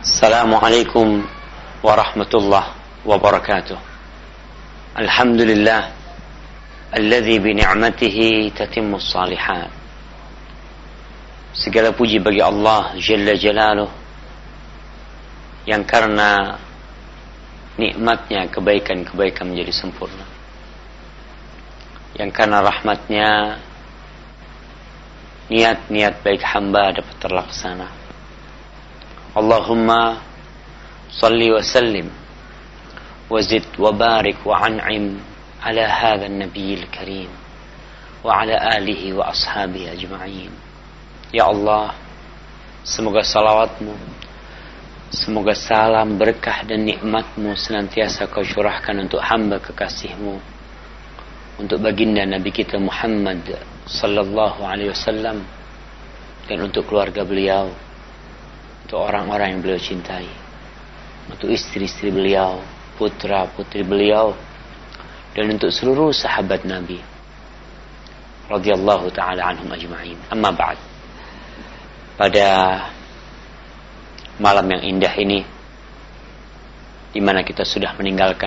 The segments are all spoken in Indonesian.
Assalamualaikum warahmatullahi wabarakatuh. Alhamdulillah alladzi bi ni'matihi tatimmus shalihat. Segala puji bagi Allah Jalla Jalaluh yang karena nikmatnya kebaikan-kebaikan menjadi sempurna, yang karena rahmatnya niat-niat baik hamba dapat terlaksana. Allahumma salli wa sallim wa zid wa barik wa an'im ala hadha an-nabiyil karim wa ala alihi wa ashabihi ajma'in. Ya Allah, semoga salawatmu, semoga salam, berkah dan nikmatmu senantiasa kau curahkan untuk hamba kekasihmu, untuk baginda Nabi kita Muhammad sallallahu alaihi wasallam, dan untuk keluarga beliau, untuk orang-orang yang beliau cintai, untuk istri-istri beliau, putra-putri beliau, dan untuk seluruh sahabat Nabi radhiyallahu ta'ala anhum ajma'in. Amma ba'd. Pada malam yang indah ini, di mana kita sudah meninggalkan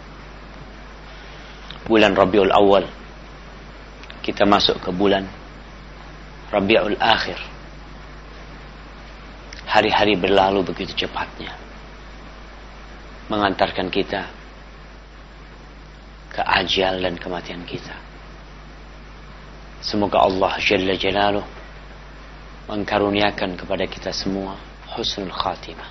bulan Rabiul Awal, kita masuk ke bulan Rabiul Akhir. Hari-hari berlalu begitu cepatnya, mengantarkan kita ke ajal dan kematian kita. Semoga Allah Jalla Jalaluh mengkaruniakan kepada kita semua husnul khatimah.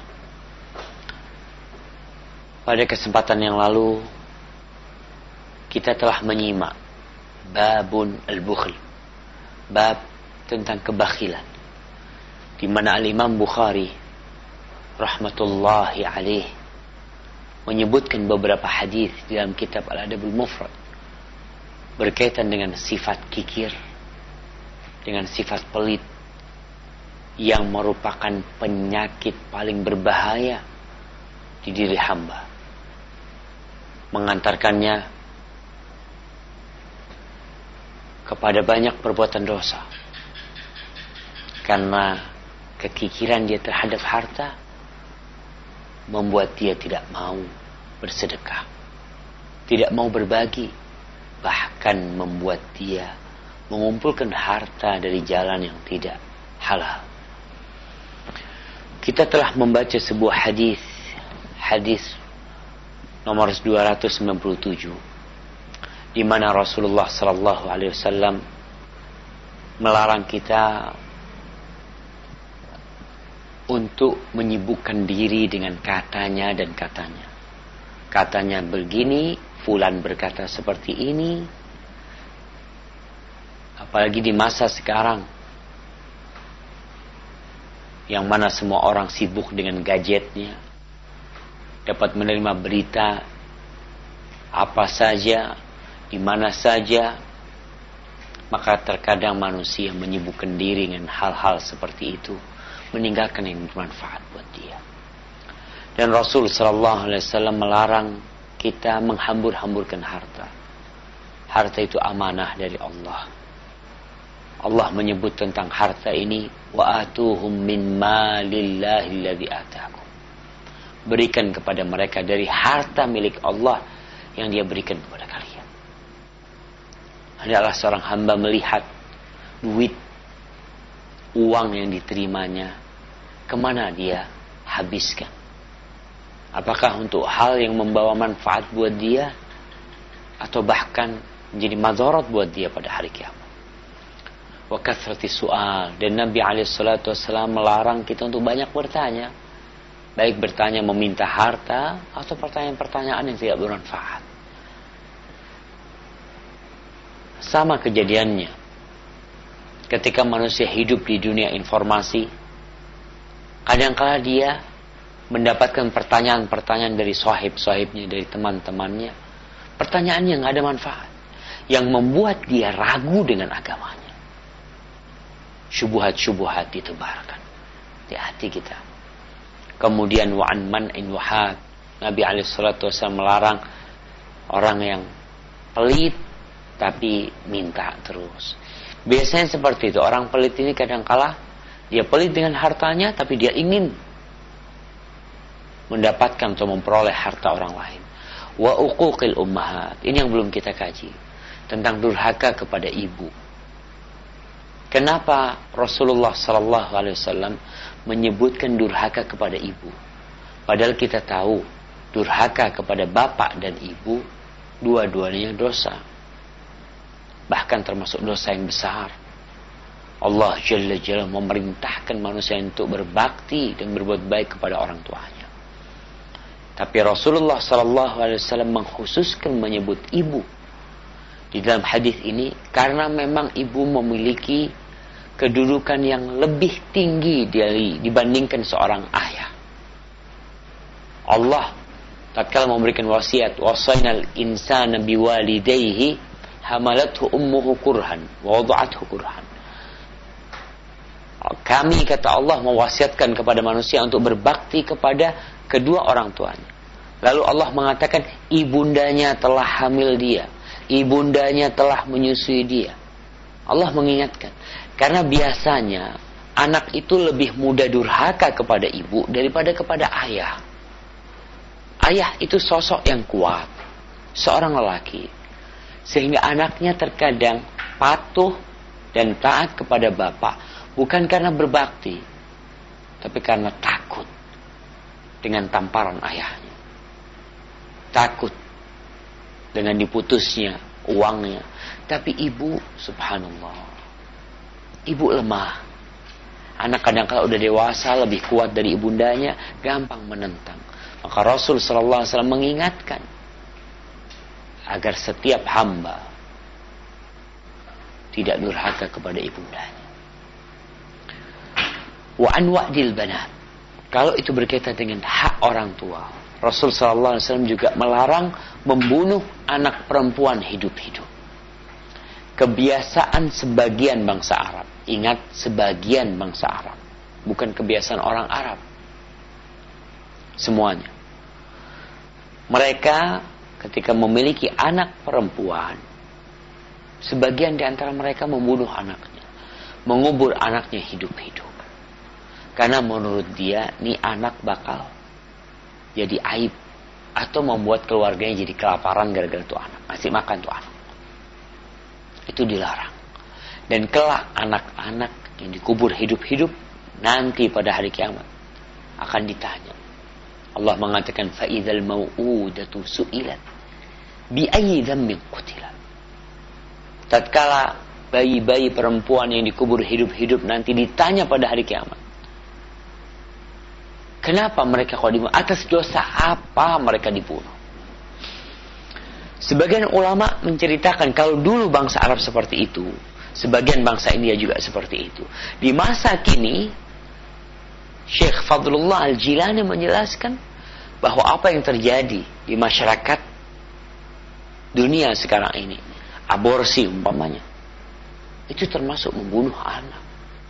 Pada kesempatan yang lalu kita telah menyimak babun al-bukhl, bab tentang kebakhilan, di mana Al-Imam Bukhari rahmatullahi alaih menyebutkan beberapa hadis di dalam kitab Al-Adabul Mufrad berkaitan dengan sifat kikir, dengan sifat pelit yang merupakan penyakit paling berbahaya di diri hamba, mengantarkannya kepada banyak perbuatan dosa. Karena kekikiran dia terhadap harta membuat dia tidak mau bersedekah, tidak mau berbagi, bahkan membuat dia mengumpulkan harta dari jalan yang tidak halal. Kita telah membaca sebuah hadis nomor 297, di mana Rasulullah sallallahu alaihi wasallam melarang kita untuk menyibukkan diri dengan katanya dan katanya. Katanya begini, fulan berkata seperti ini. Apalagi di masa sekarang, yang mana semua orang sibuk dengan gadgetnya, dapat menerima berita apa saja, di mana saja. Maka terkadang manusia menyibukkan diri dengan hal-hal seperti itu, meninggalkan yang bermanfaat buat dia. Dan Rasul sallallahu alaihi wasallam melarang kita menghambur-hamburkan harta. Harta itu amanah dari Allah. Allah menyebut tentang harta ini, wa atuhum min malillahi alladzi ataakum. Berikan kepada mereka dari harta milik Allah yang dia berikan kepada kalian. Adalah seorang hamba melihat duit, uang yang diterimanya, kemana dia habiskan. Apakah untuk hal yang membawa manfaat buat dia, atau bahkan menjadi madarat buat dia pada hari kiamat. Wa kathrati su'al. Dan Nabi SAW melarang kita untuk banyak bertanya, baik bertanya meminta harta atau pertanyaan-pertanyaan yang tidak bermanfaat. Sama kejadiannya ketika manusia hidup di dunia informasi. Kadang-kala dia mendapatkan pertanyaan-pertanyaan dari sahib-sahibnya, dari teman-temannya, pertanyaan yang nggak ada manfaat, yang membuat dia ragu dengan agamanya. Syubhat-syubhat ditebarkan di hati kita. Kemudian wa'an man'in wahad, Nabi SAW melarang orang yang pelit tapi minta terus. Biasanya seperti itu. Orang pelit ini kadang-kala dia pelit dengan hartanya, tapi dia ingin mendapatkan atau memperoleh harta orang lain. Wa uquqil ummahat. Ini yang belum kita kaji. Tentang durhaka kepada ibu. Kenapa Rasulullah sallallahu alaihi wasallam menyebutkan durhaka kepada ibu? Padahal kita tahu durhaka kepada bapak dan ibu dua-duanya dosa. Bahkan termasuk dosa yang besar. Allah Jalla Jalla memerintahkan manusia untuk berbakti dan berbuat baik kepada orang tuanya. Tapi Rasulullah sallallahu alaihi wasallam mengkhususkan menyebut ibu di dalam hadis ini karena memang ibu memiliki kedudukan yang lebih tinggi dibandingkan seorang ayah. Allah tatkala memberikan wasiat, wasainal insana biwalidayhi hamalathu ummuhu kurhan wa wada'athu kurhan. Kami, kata Allah, mewasiatkan kepada manusia untuk berbakti kepada kedua orang tuanya. Lalu Allah mengatakan ibundanya telah hamil dia, ibundanya telah menyusui dia. Allah mengingatkan. Karena biasanya anak itu lebih mudah durhaka kepada ibu daripada kepada ayah. Ayah itu sosok yang kuat, seorang lelaki. Sehingga anaknya terkadang patuh dan taat kepada bapak. Bukan karena berbakti, tapi karena takut dengan tamparan ayahnya. Takut dengan diputusnya uangnya. Tapi ibu, subhanallah, ibu lemah. Anak kadang kalau udah dewasa lebih kuat dari ibundanya, gampang menentang. Maka Rasul sallallahu alaihi wasallam mengingatkan agar setiap hamba tidak durhaka kepada ibundanya. Wa an wa'dil banat. Kalau itu berkaitan dengan hak orang tua, Rasul sallallahu alaihi wasallam juga melarang membunuh anak perempuan hidup-hidup. Kebiasaan sebagian bangsa Arab. Ingat, sebagian bangsa Arab. Bukan kebiasaan orang Arab. Semuanya. Mereka ketika memiliki anak perempuan, sebagian di antara mereka membunuh anaknya. Mengubur anaknya hidup-hidup. Karena menurut dia, nih anak bakal jadi aib. Atau membuat keluarganya jadi kelaparan gara-gara tuh anak. Masih makan tuh anak. Itu dilarang. Dan kelak anak-anak yang dikubur hidup-hidup nanti pada hari kiamat akan ditanya. Allah mengatakan fa'idhal mau'udatu su'ilat bi'ayyi dzambin qutilat. Tatkala bayi-bayi perempuan yang dikubur hidup-hidup nanti ditanya pada hari kiamat, kenapa mereka kok dibunuh? Atas dosa apa mereka dibunuh? Sebagian ulama menceritakan kalau dulu bangsa Arab seperti itu, sebagian bangsa India juga seperti itu. Di masa kini, Syekh Fadlullah Al-Jilani menjelaskan bahwa apa yang terjadi di masyarakat dunia sekarang ini, aborsi umpamanya, itu termasuk membunuh anak.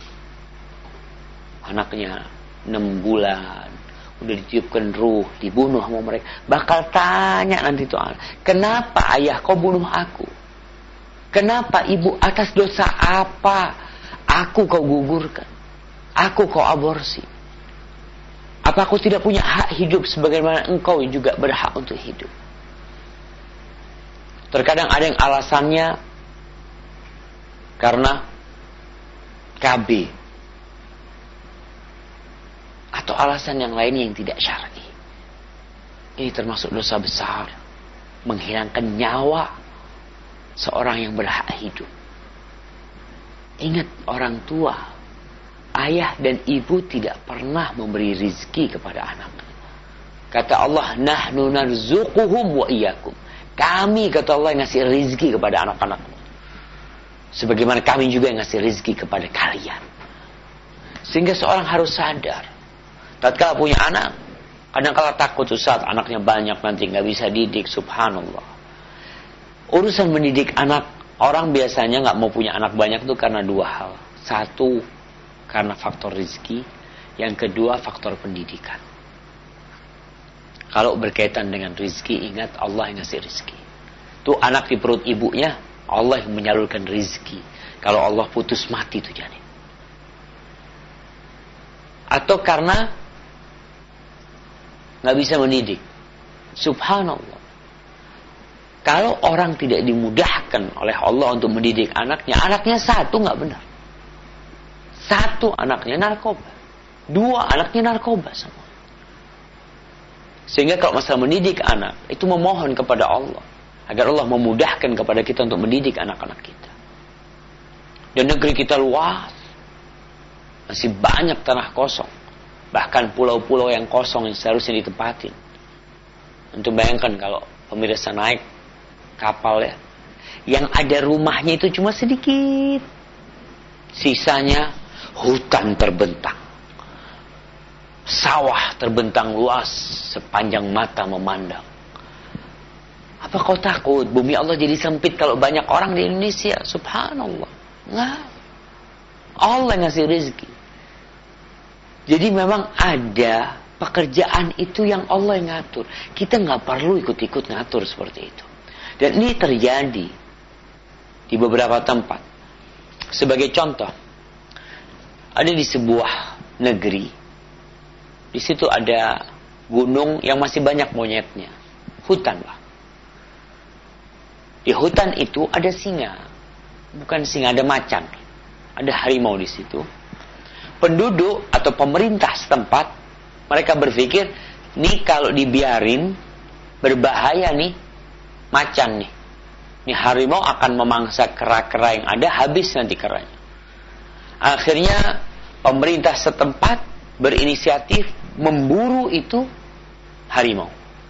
Anaknya 6 bulan, udah ditiupkan ruh, dibunuh sama mereka. Bakal tanya nanti tuh anak, kenapa ayah kau bunuh aku? Kenapa ibu, atas dosa apa aku kau gugurkan? Aku kau aborsi? Apa aku tidak punya hak hidup sebagaimana engkau juga berhak untuk hidup? Terkadang ada yang alasannya karena KB. Atau alasan yang lain yang tidak syar'i. Ini termasuk dosa besar. Menghilangkan nyawa seorang yang berhak hidup. Ingat, orang tua, ayah dan ibu tidak pernah memberi rizki kepada anak. Kata Allah, nahnu narzuquhum wa iyyakum. Kami, kata Allah, yang ngasih rizki kepada anak-anakmu. Sebagaimana kami juga yang ngasih rizki kepada kalian. Sehingga seorang harus sadar. Tatkala punya anak, kadang-kala takut Ustaz, anaknya banyak nanti nggak bisa didik, subhanallah. Urusan mendidik anak, orang biasanya nggak mau punya anak banyak itu karena 2 hal. 1, karena faktor rezeki. Yang kedua, faktor pendidikan. Kalau berkaitan dengan rezeki, ingat Allah yang ngasih rezeki. Tuh anak di perut ibunya, Allah yang menyalurkan rezeki. Kalau Allah putus, mati tuh janin. Atau karena nggak bisa mendidik. Subhanallah. Kalau orang tidak dimudahkan oleh Allah untuk mendidik anaknya satu nggak benar. Satu anaknya narkoba. Dua anaknya narkoba semua. Sehingga kalau masalah mendidik anak, itu memohon kepada Allah. Agar Allah memudahkan kepada kita untuk mendidik anak-anak kita. Dan negeri kita luas. Masih banyak tanah kosong. Bahkan pulau-pulau yang kosong yang seharusnya ditempatin. Untuk bayangkan kalau pemirsa naik kapal ya. Yang ada rumahnya itu cuma sedikit. Sisanya hutan terbentang. Sawah terbentang luas sepanjang mata memandang. Apa kau takut bumi Allah jadi sempit kalau banyak orang di Indonesia? Subhanallah. Enggak. Allah ngasih rezeki. Jadi memang ada pekerjaan itu yang Allah yang ngatur. Kita nggak perlu ikut-ikut ngatur seperti itu. Dan ini terjadi di beberapa tempat. Sebagai contoh, ada di sebuah negeri. Di situ ada gunung yang masih banyak monyetnya. Hutan lah. Di hutan itu ada singa. Bukan singa, ada macan. Ada harimau di situ. Penduduk atau pemerintah setempat, mereka berpikir, nih kalau dibiarin, berbahaya nih, macan nih. Nih harimau akan memangsa kera-kera yang ada, habis nanti keranya. Akhirnya, pemerintah setempat berinisiatif memburu itu harimau.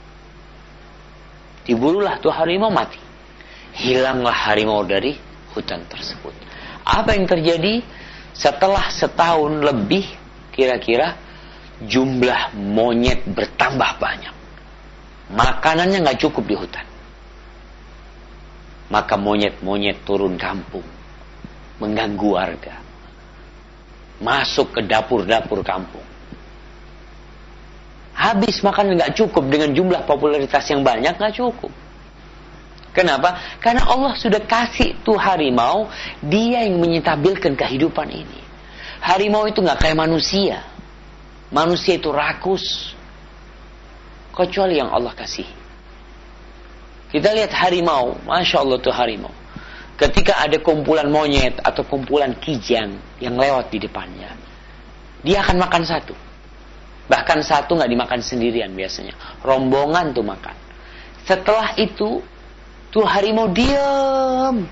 Diburulah tuh harimau, mati. Hilanglah harimau dari hutan tersebut. Apa yang terjadi? Setelah setahun lebih, kira-kira jumlah monyet bertambah banyak. Makanannya nggak cukup di hutan. Maka monyet-monyet turun kampung, mengganggu warga, masuk ke dapur-dapur kampung. Habis makanan nggak cukup dengan jumlah popularitas yang banyak, nggak cukup. Kenapa? Karena Allah sudah kasih tuh harimau, dia yang menyetabilkan kehidupan ini. Harimau itu nggak kayak manusia. Manusia itu rakus. Kecuali yang Allah kasih. Kita lihat harimau, Masya Allah tuh harimau. Ketika ada kumpulan monyet atau kumpulan kijang yang lewat di depannya, dia akan makan satu. Bahkan satu nggak dimakan sendirian biasanya. Rombongan tuh makan. Setelah itu, tuh harimau diam.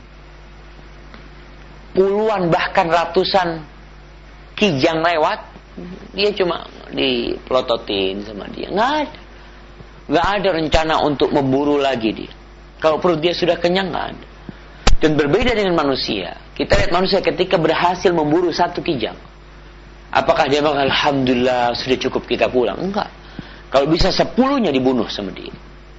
Puluhan bahkan ratusan kijang lewat, dia cuma dipelototin sama dia. Nggak ada rencana untuk memburu lagi dia. Kalau perut dia sudah kenyang, nggak ada. Dan berbeda dengan manusia. Kita lihat manusia ketika berhasil memburu satu kijang. Apakah dia bilang, alhamdulillah sudah cukup kita pulang? Enggak. Kalau bisa 10-nya dibunuh sama dia.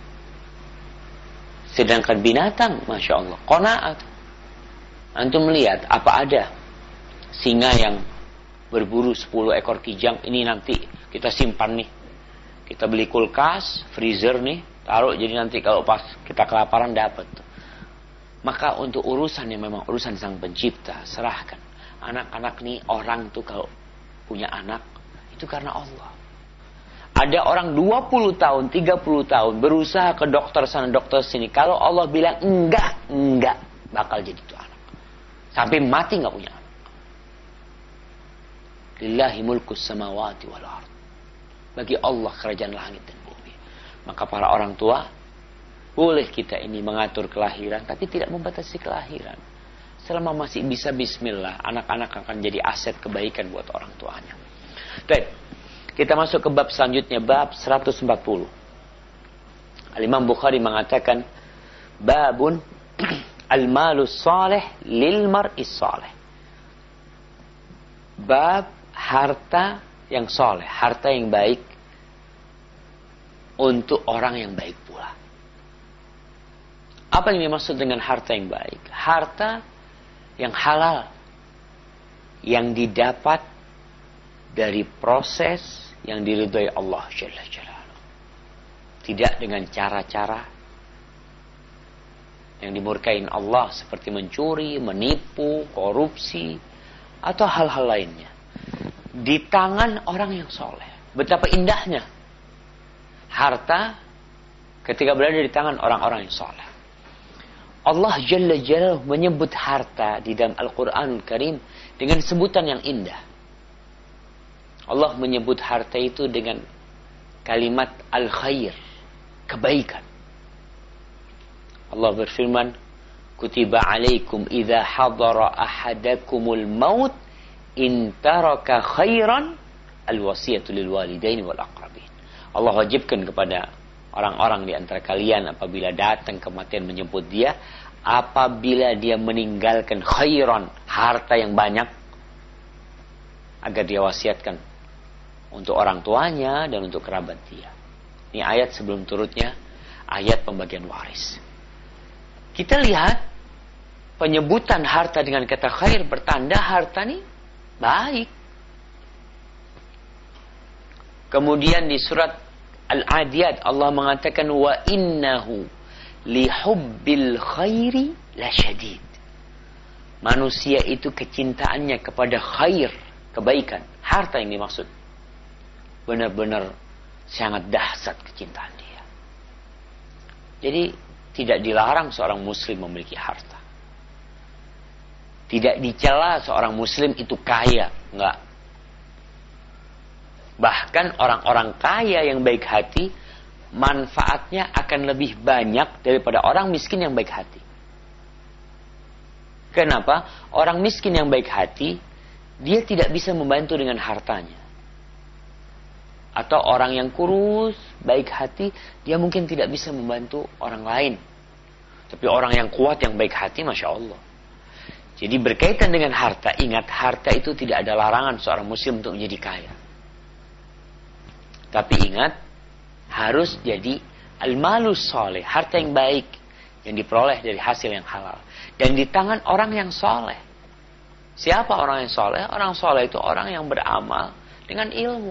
Sedangkan binatang, Masya Allah, qanaat. Antum melihat, apa ada singa yang berburu 10 ekor kijang, ini nanti kita simpan nih. Kita beli kulkas, freezer nih, taruh, jadi nanti kalau pas kita kelaparan dapat. Maka untuk urusan yang memang urusan Sang Pencipta, serahkan. Anak-anak nih, orang tuh kalau punya anak, itu karena Allah. Ada orang 20 tahun, 30 tahun berusaha ke dokter sana, dokter sini. Kalau Allah bilang enggak, bakal jadi itu anak. Sampai mati enggak punya anak. Lillahi mulkus samawati wal ard. Bagi Allah kerajaan langit dan bumi. Maka para orang tua, boleh kita ini mengatur kelahiran, tapi tidak membatasi kelahiran. Selama masih bisa bismillah, anak-anak akan jadi aset kebaikan buat orang tuanya. Baik. Kita masuk ke bab selanjutnya, bab 140. Al-Imam Bukhari mengatakan, babun al-malus salih lil mar'is salih. Bab harta yang saleh, harta yang baik untuk orang yang baik pula. Apa yang dimaksud dengan harta yang baik? Harta yang halal, yang didapat dari proses yang diridhai Allah Jalla Jalaluhu. Tidak dengan cara-cara yang dimurkain Allah seperti mencuri, menipu, korupsi, atau hal-hal lainnya. Di tangan orang yang soleh. Betapa indahnya harta ketika berada di tangan orang-orang yang saleh. Allah Jalla Jalaluhu menyebut harta di dalam Al-Quranul Karim dengan sebutan yang indah. Allah menyebut harta itu dengan kalimat al-khair, kebaikan. Allah berfirman, kutiba alaikum idza hadara ahadakumul maut in taraka khairan al-wasiyatu lil walidaini wal aqrabin. Allah wajibkan kepada orang-orang di antara kalian apabila datang kematian menyebut dia, apabila dia meninggalkan khairan, harta yang banyak, agar dia wasiatkan untuk orang tuanya dan untuk kerabat dia. Ini ayat sebelum turutnya ayat pembagian waris. Kita lihat penyebutan harta dengan kata khair bertanda harta ini baik. Kemudian di surat Al-Adiyat Allah mengatakan wa innahu lihubbil khairi lasyadid. Manusia itu kecintaannya kepada khair, kebaikan, harta yang dimaksud. Benar-benar sangat dahsyat kecintaan dia. Jadi tidak dilarang seorang muslim memiliki harta. Tidak dicela seorang muslim itu kaya, enggak. Bahkan orang-orang kaya yang baik hati, manfaatnya akan lebih banyak daripada orang miskin yang baik hati. Kenapa? Orang miskin yang baik hati, dia tidak bisa membantu dengan hartanya. Atau orang yang kurus, baik hati, dia mungkin tidak bisa membantu orang lain. Tapi orang yang kuat, yang baik hati, Masya Allah. Jadi berkaitan dengan harta, ingat harta itu tidak ada larangan seorang muslim untuk menjadi kaya. Tapi ingat, harus jadi al-malus soleh, harta yang baik, yang diperoleh dari hasil yang halal. Dan di tangan orang yang soleh. Siapa orang yang soleh? Orang soleh itu orang yang beramal dengan ilmu.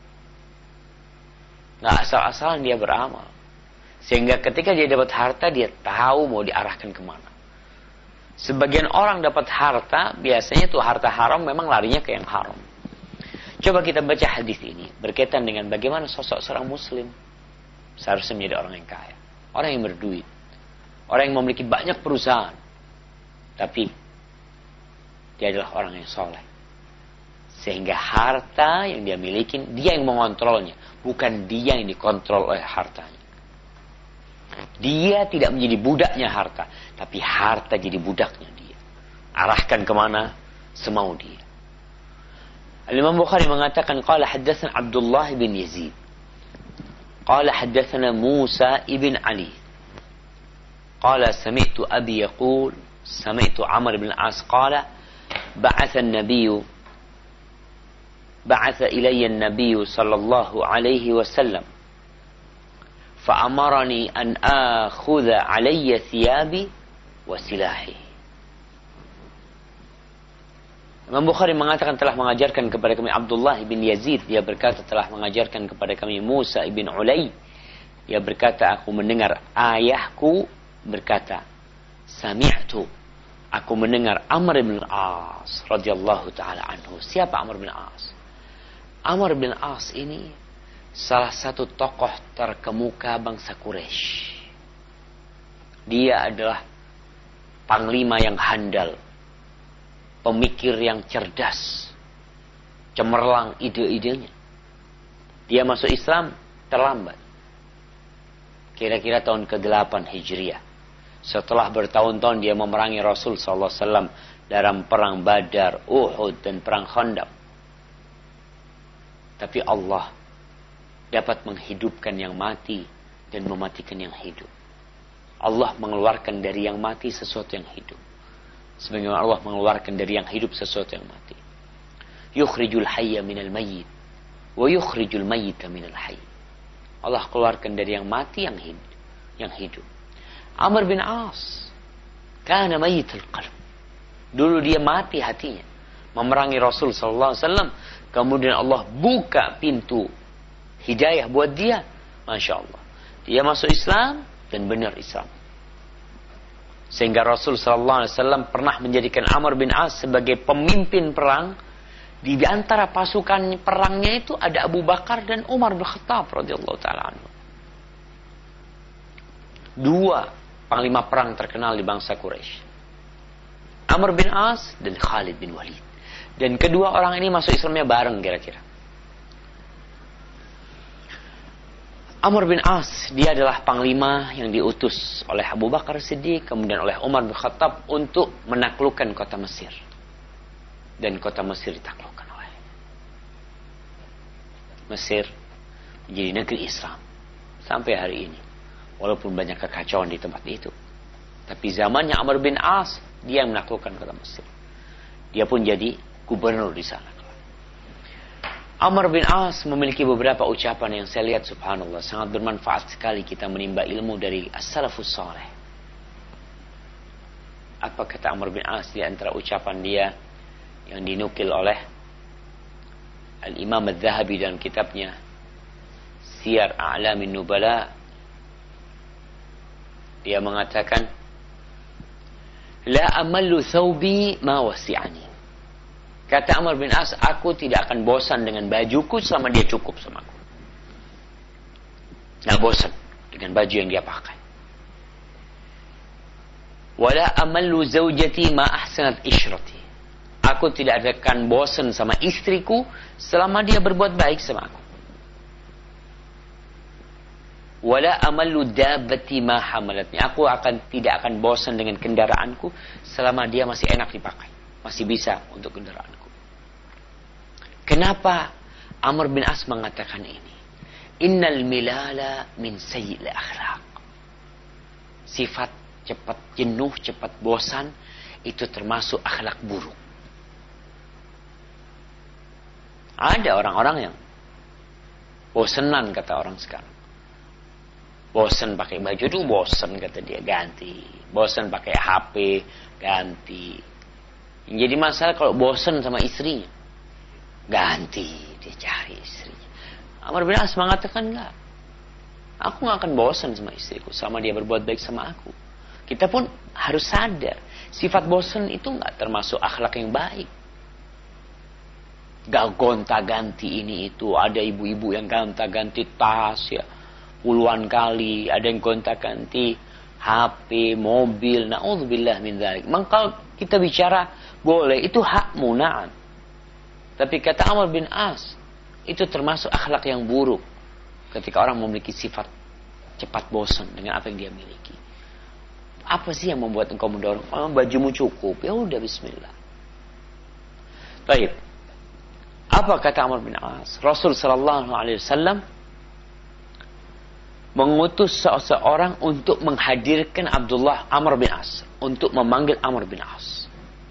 Nggak asal-asalan dia beramal. Sehingga ketika dia dapat harta, dia tahu mau diarahkan kemana. Sebagian orang dapat harta, biasanya itu harta haram memang larinya ke yang haram. Coba kita baca hadis ini berkaitan dengan bagaimana sosok seorang muslim seharusnya menjadi orang yang kaya, orang yang berduit, orang yang memiliki banyak perusahaan, tapi dia adalah orang yang soleh. Sehingga harta yang dia miliki, dia yang mengontrolnya, bukan dia yang dikontrol oleh hartanya. Dia tidak menjadi budaknya harta, tapi harta jadi budaknya dia. Arahkan kemana semau dia. Al-Imam Bukhari mengatakan qala haddatsana Abdullah bin Yazid qala haddatsana Musa ibn Ali qala sami'tu abi yaqul sami'tu Amr bin As qala ba'atha ilayya an-nabiy sallallahu alaihi wasallam fa'amarani an akhudha alayya thiyabi wa silahi. Imam Bukhari mengatakan telah mengajarkan kepada kami Abdullah bin Yazid. Dia berkata telah mengajarkan kepada kami Musa ibn Ulay. Dia berkata aku mendengar ayahku berkata sami'tu. Aku mendengar Amr bin As radhiyallahu ta'ala anhu. Siapa Amr bin As? Amr bin As ini salah satu tokoh terkemuka bangsa Quraisy. Dia adalah panglima yang handal, pemikir yang cerdas, cemerlang ide-idenya. Dia masuk Islam terlambat. Kira-kira tahun ke-8 Hijriah. Setelah bertahun-tahun dia memerangi Rasul SAW dalam perang Badar, Uhud, dan perang Khandaq. Tapi Allah dapat menghidupkan yang mati dan mematikan yang hidup. Allah mengeluarkan dari yang mati sesuatu yang hidup. Sebagaimana Allah mengeluarkan dari yang hidup sesuatu yang mati. Yukhrijul hayya minal mayyit wa yukhrijul mayyita minal hayy. Allah keluarkan dari yang mati yang hidup. Amr bin As kana mayyitul qalb. Dulu dia mati hatinya memerangi Rasul sallallahu alaihi wasallam, kemudian Allah buka pintu hidayah buat dia. Masya Allah, dia masuk Islam dan benar Islam. Sehingga Rasul sallallahu alaihi wasallam pernah menjadikan Amr bin As sebagai pemimpin perang. Di antara pasukan perangnya itu ada Abu Bakar dan Umar bin Khattab radhiyallahu taala anhu. dua panglima perang terkenal di bangsa Quraisy. Amr bin As dan Khalid bin Walid. Dan kedua orang ini masuk Islamnya bareng kira-kira. Amr bin As, dia adalah panglima yang diutus oleh Abu Bakar Siddiq, kemudian oleh Umar bin Khattab untuk menaklukkan kota Mesir. Dan kota Mesir ditaklukkan oleh Mesir menjadi negeri Islam sampai hari ini. Walaupun banyak kekacauan di tempat itu. Tapi zamannya Amr bin As, dia yang menaklukkan kota Mesir. Dia pun jadi gubernur di sana. Amr bin As memiliki beberapa ucapan yang saya lihat subhanallah sangat bermanfaat sekali kita menimba ilmu dari as-salafus saleh. Apa kata Amr bin As di antara ucapan dia yang dinukil oleh Al-Imam Al-Zahabi dalam kitabnya Siyar A'lamin Nubala. Dia mengatakan, La amallu thawbi ma wasi'ani. Kata Amr bin As, aku tidak akan bosan dengan bajuku selama dia cukup sama aku. Nggak bosan dengan baju yang dia pakai. Wala amallu zawjati ma ahsanat ishrati. Aku tidak akan bosan sama istriku selama dia berbuat baik sama aku. Wala amallu dabbati ma hamalatni. Aku tidak akan bosan dengan kendaraanku selama dia masih enak dipakai. Masih bisa untuk kendaraanku. Kenapa Amr bin As mengatakan ini? Innal milala min sayyi'il akhlaq. Sifat cepat jenuh, cepat bosan, itu termasuk akhlak buruk. Ada orang-orang yang bosenan kata orang sekarang. Bosan pakai baju itu bosan kata dia, ganti. Bosan pakai HP, ganti. Yang jadi masalah kalau bosan sama istrinya, ganti, dia cari istrinya. Amr bin As mengatakan enggak. Aku gak akan bosan sama istriku sama dia berbuat baik sama aku. Kita pun harus sadar, sifat bosan itu gak termasuk akhlak yang baik. Gak gonta-ganti ini itu. Ada ibu-ibu yang gonta-ganti tas ya puluhan kali. Ada yang gonta-ganti HP, mobil. Na'udzubillah min dzalik. Maka kita bicara boleh, itu hakmu, na'am. Tapi kata Amr bin As, itu termasuk akhlak yang buruk. Ketika orang memiliki sifat cepat bosan dengan apa yang dia miliki. Apa sih yang membuat engkau mendorong? Oh, bajumu cukup. Ya udah, bismillah. Baik. Apa kata Amr bin As? Rasul sallallahu alaihi wasallam mengutus seseorang untuk menghadirkan Amr bin As, untuk memanggil Amr bin As.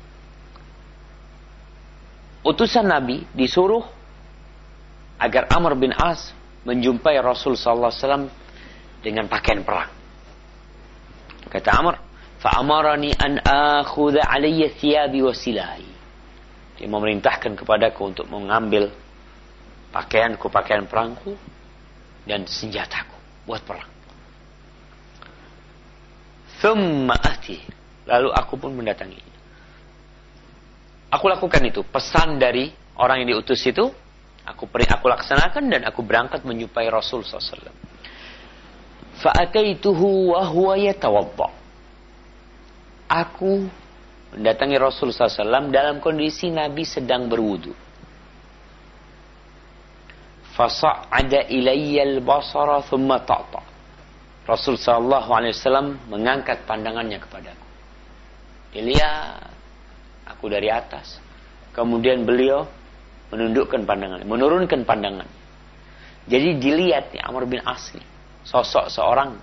Utusan Nabi disuruh agar Amr bin As menjumpai Rasul sallallahu alaihi wasallam dengan pakaian perang. Kata Amr, "Fa'amarani an akhudha 'alayya thiyabi wa silahi." Dia memerintahkan kepadaku untuk mengambil pakaianku, pakaian perangku dan senjataku buat perang. Thumma ati, lalu aku pun mendatangi. Aku lakukan itu, pesan dari orang yang diutus itu, aku laksanakan dan aku berangkat menjumpai Rasul sallallahu alaihi wasallam. Fa'ataituhu wa huwa yatawadda. Aku mendatangi Rasul sallallahu alaihi wasallam dalam kondisi Nabi sedang berwudu. Fasa'ada ilayya al-basara thumma ta'ta. Rasul sallallahu alaihi wasallam mengangkat pandangannya kepadaku. Dilihat aku dari atas. Kemudian beliau menurunkan pandangan. Jadi dilihat nih Amr bin As nih, sosok seorang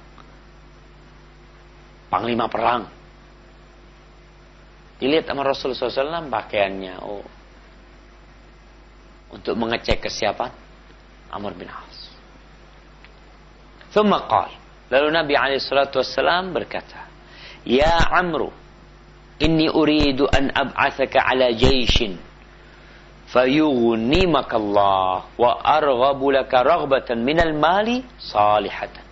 panglima perang. Dilihat sama Rasul SAW pakaiannya. Oh, untuk mengecek kesiapan Amr bin As. Thumma qala, lalu Nabi SAW berkata, Ya Amru, inni uridu an ab'athaka ala jayshin fayughnimaka Allah wa arghabu laka raghbatan minal mali salihatan.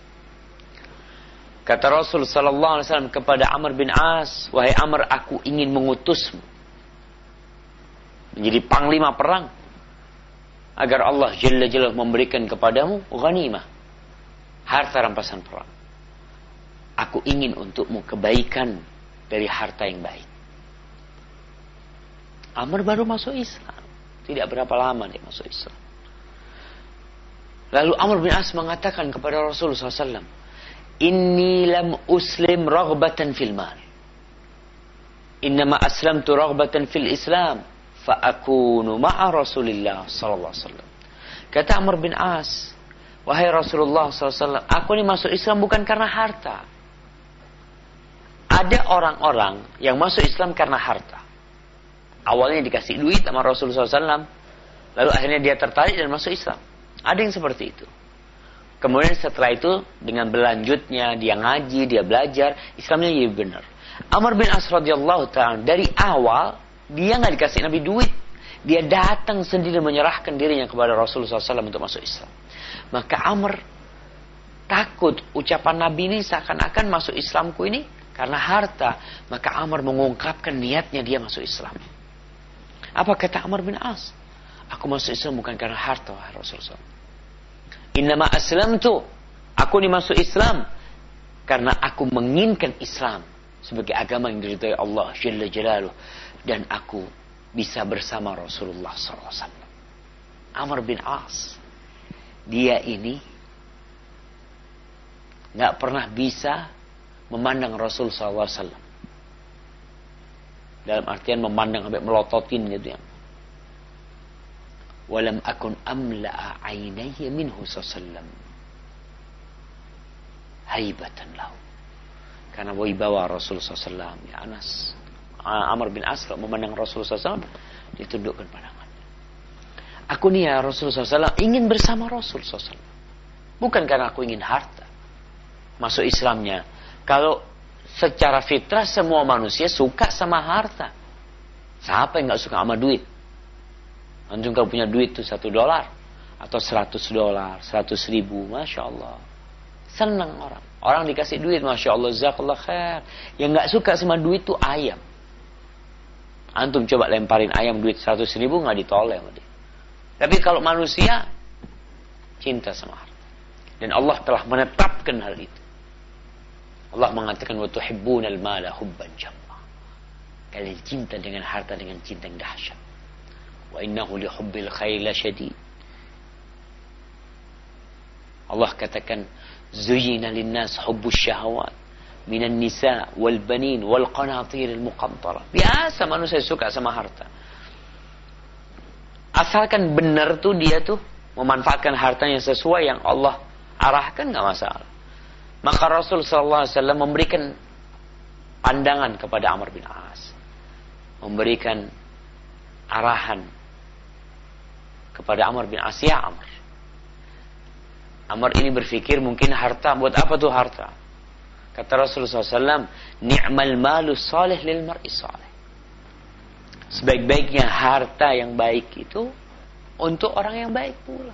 Kata Rasul sallallahu alaihi wasallam kepada Amr bin As, wahai Amr, aku ingin mengutusmu menjadi panglima perang agar Allah Jalla Jalla memberikan kepadamu ghanimah, harta rampasan perang, Aku ingin untukmu kebaikan dari harta yang baik. Amr baru masuk Islam. Tidak berapa lama dia masuk Islam. Lalu Amr bin As mengatakan kepada Rasulullah SAW, Inni lam uslim raghbatan fil mal. Innama aslamtu raghbatan fil Islam. Fa'akunu ma'a Rasulillah SAW. Kata Amr bin As, wahai Rasulullah SAW, aku ini masuk Islam bukan karena harta. Ada orang-orang yang masuk Islam karena harta. Awalnya dikasih duit sama Rasulullah SAW, lalu akhirnya dia tertarik dan masuk Islam. Ada yang seperti itu. Kemudian setelah itu, dengan berlanjutnya, dia ngaji, dia belajar, Islamnya jadi benar. Amr bin As radhiyallahu ta'ala, dari awal, dia nggak dikasih Nabi duit. Dia datang sendiri menyerahkan dirinya kepada Rasulullah SAW untuk masuk Islam. Maka Amr takut ucapan Nabi ini seakan-akan masuk Islamku ini karena harta. Maka Amr mengungkapkan niatnya dia masuk Islam. Apa kata Amr bin As? Aku masuk Islam bukan karena harta, wahai Rasulullah. Innama aslamtu. Aku ini masuk Islam karena aku menginginkan Islam sebagai agama yang diridhai Allah Jalla Jalaluh, dan aku bisa bersama Rasulullah SAW. Amr bin As, dia ini nggak pernah bisa memandang Rasul SAW. Dalam artian memandang sampai melototin gitu ya. Walam akun amla'a ainayya minhu sallam. Haibatan lahu. Karena wibawa Rasul SAW, ya Anas. Amr bin As memandang Rasul SAW, ditundukkan pandangannya. Aku nih ya Rasul SAW ingin bersama Rasul SAW. Bukan karena aku ingin harta. Masuk Islamnya. Kalau secara fitrah semua manusia suka sama harta. Siapa yang gak suka sama duit? Antum kalau punya duit tuh $1 atau $100, 100.000, Masya Allah, senang orang. Orang dikasih duit, Masya Allah, jazakallah khair. Yang gak suka sama duit tuh ayam. Antum coba lemparin ayam duit 100.000, gak ditoleh sama dia. Tapi kalau manusia cinta sama harta. Dan Allah telah menetapkan hal itu. Allah mengatakan wa tuhibbunal mala hubban jamma. Kalian cinta dengan harta dengan cinta yang dahsyat. Wa innahu li hubbil khair la syadid. Allah katakan zuyyina lin-nas hubbus syahawat minan nisa wal banin wal qanatir al muqantara. Biasa manusia suka sama harta. Asalkan benar tuh dia tuh memanfaatkan hartanya sesuai yang Allah arahkan, enggak masalah. Maka Rasul sallallahu alaihi wasallam memberikan pandangan kepada Amr bin As. Memberikan arahan kepada Amr bin As, ya Amr. Amr ini berpikir mungkin harta, buat apa tuh harta? Kata Rasulullah SAW, ni'mal malus salih lil mar'i salih. Sebaik-baiknya harta yang baik itu untuk orang yang baik pula.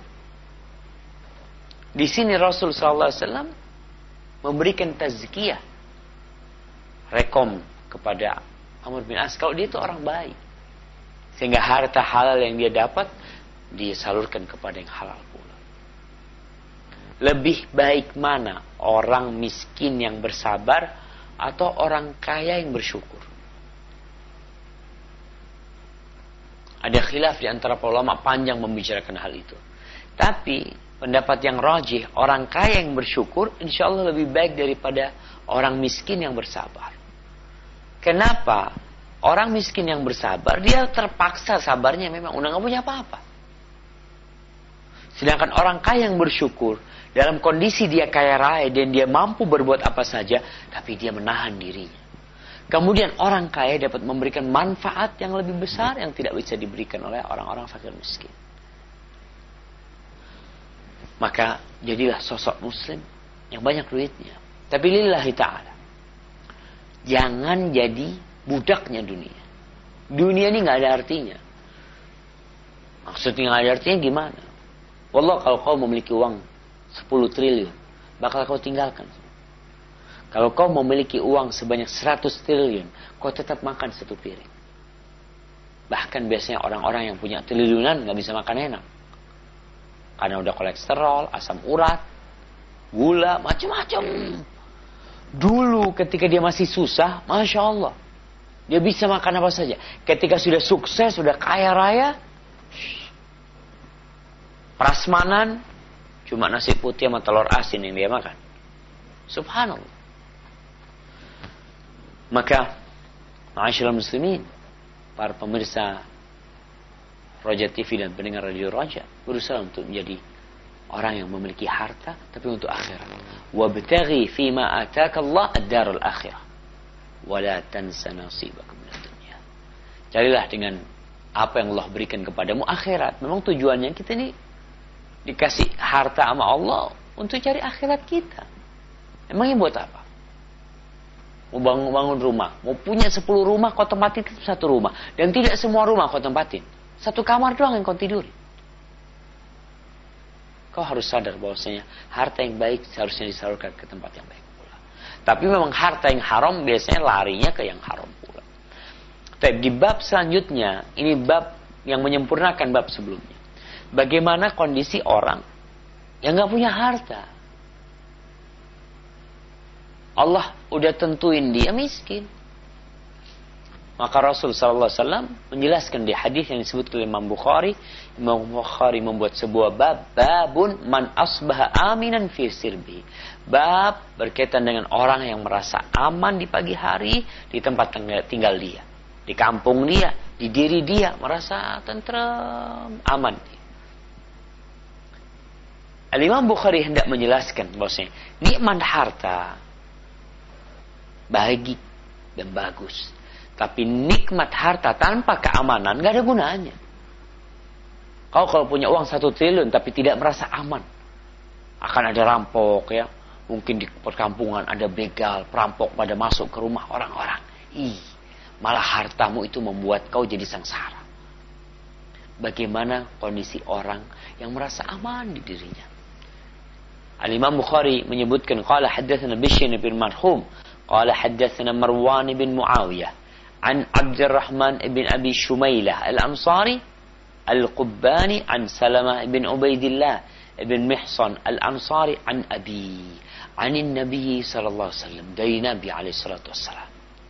Di sini Rasul SAW memberikan tazkiyah, rekom kepada Amr bin As kalau dia itu orang baik, sehingga harta halal yang dia dapat dia salurkan kepada yang halal pula. Lebih baik mana orang miskin yang bersabar atau orang kaya yang bersyukur? Ada khilaf di antara para ulama panjang membicarakan hal itu. Tapi pendapat yang rajih, orang kaya yang bersyukur insya Allah lebih baik daripada orang miskin yang bersabar. Kenapa? Orang miskin yang bersabar, dia terpaksa sabarnya, memang udah gak punya apa-apa. Sedangkan orang kaya yang bersyukur, dalam kondisi dia kaya raya dan dia mampu berbuat apa saja, tapi dia menahan dirinya. Kemudian orang kaya dapat memberikan manfaat yang lebih besar yang tidak bisa diberikan oleh orang-orang fakir miskin. Maka jadilah sosok muslim yang banyak duitnya, tapi lillahi ta'ala. Jangan jadi budaknya dunia. Dunia ini gak ada artinya. Maksudnya gak ada artinya gimana? Wallah, kalau kau memiliki uang 10 triliun, bakal kau tinggalkan. Kalau kau memiliki uang sebanyak 100 triliun, kau tetap makan satu piring. Bahkan biasanya orang-orang yang punya triliunan gak bisa makan enak. Karena udah kolesterol, asam urat, gula, macam-macam. Dulu ketika dia masih susah, Masya Allah, dia bisa makan apa saja. Ketika sudah sukses, sudah kaya raya, prasmanan, cuma nasi putih sama telur asin yang dia makan. Subhanallah. Maka, ma'asyiral muslimin, para pemirsa Roja TV dan pendengar Radio Roja, berusaha untuk menjadi orang yang memiliki harta, tapi untuk akhirat. Wabtaghi fima ataka Allah ad-darul akhirah. Wala tansa nasibaka minad dunya. Carilah dengan apa yang Allah berikan kepadamu akhirat. Memang tujuannya kita ini dikasih harta sama Allah untuk cari akhirat kita. Emangnya buat apa? Mau bangun rumah, mau punya 10 rumah, kau tempatin satu rumah. Dan tidak semua rumah kau tempatin. Satu kamar doang yang kau tidurin. Kau harus sadar bahwasanya harta yang baik seharusnya disalurkan ke tempat yang baik pula. Tapi memang harta yang haram biasanya larinya ke yang haram pula. Tapi di bab selanjutnya, ini bab yang menyempurnakan bab sebelumnya. Bagaimana kondisi orang yang gak punya harta. Allah udah tentuin dia miskin. Maka Rasul SAW menjelaskan di hadis yang disebut oleh Imam Bukhari. Imam Bukhari membuat sebuah bab. Babun man asbaha aminan fi sirbi. Bab berkaitan dengan orang yang merasa aman di pagi hari di tempat tinggal dia. Di kampung dia, di diri dia. Merasa tenteram, aman. Al-Imam Bukhari hendak menjelaskan bahwasanya nikmat harta baik dan bagus. Tapi nikmat harta tanpa keamanan gak ada gunanya. Kau kalau punya uang 1 triliun tapi tidak merasa aman, akan ada rampok ya. Mungkin di perkampungan ada begal, perampok pada masuk ke rumah orang-orang. Malah hartamu itu membuat kau jadi sengsara. Bagaimana kondisi orang yang merasa aman di dirinya? Al-Imam Bukhari menyebutkan qala haddatsana Bishr bin Marhum qala haddatsana Marwan bin Muawiyah عن عبد الرحمن بن أبي شميلة الأنصاري القباني عن سلمة بن عبيد الله بن محصن الأنصاري عن أبي عن النبي صلى الله عليه وسلم dari Nabi عليه الصلاة والسلام.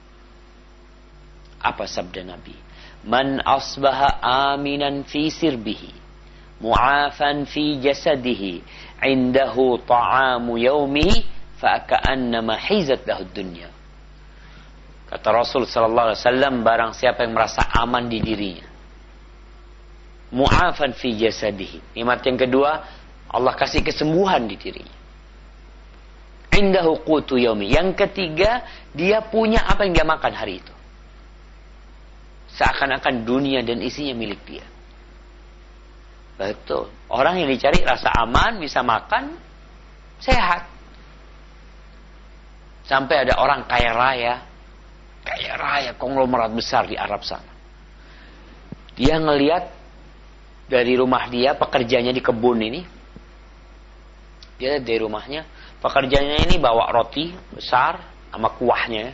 Apa sabda Nabi? Man asbaha aminan fi sirbihi mu'afan fi jasadihi indahu ta'amu yaumihi fa'ka'annama hizat lahu dunya. Kata Rasul sallallahu alaihi wasallam, barang siapa yang merasa aman di dirinya, mu'afan fi jasadihi. Nikmat yang kedua, Allah kasih kesembuhan di dirinya. Indahu qutu yaumi. Yang ketiga, dia punya apa yang dia makan hari itu. Seakan-akan dunia dan isinya milik dia. Betul. Orang yang dicari rasa aman, bisa makan, sehat. Sampai ada orang kaya raya konglomerat besar di Arab sana. Dia ngelihat dari rumah dia, pekerjanya di kebun ini. Dia lihat dari rumahnya, pekerjanya ini bawa roti besar sama kuahnya.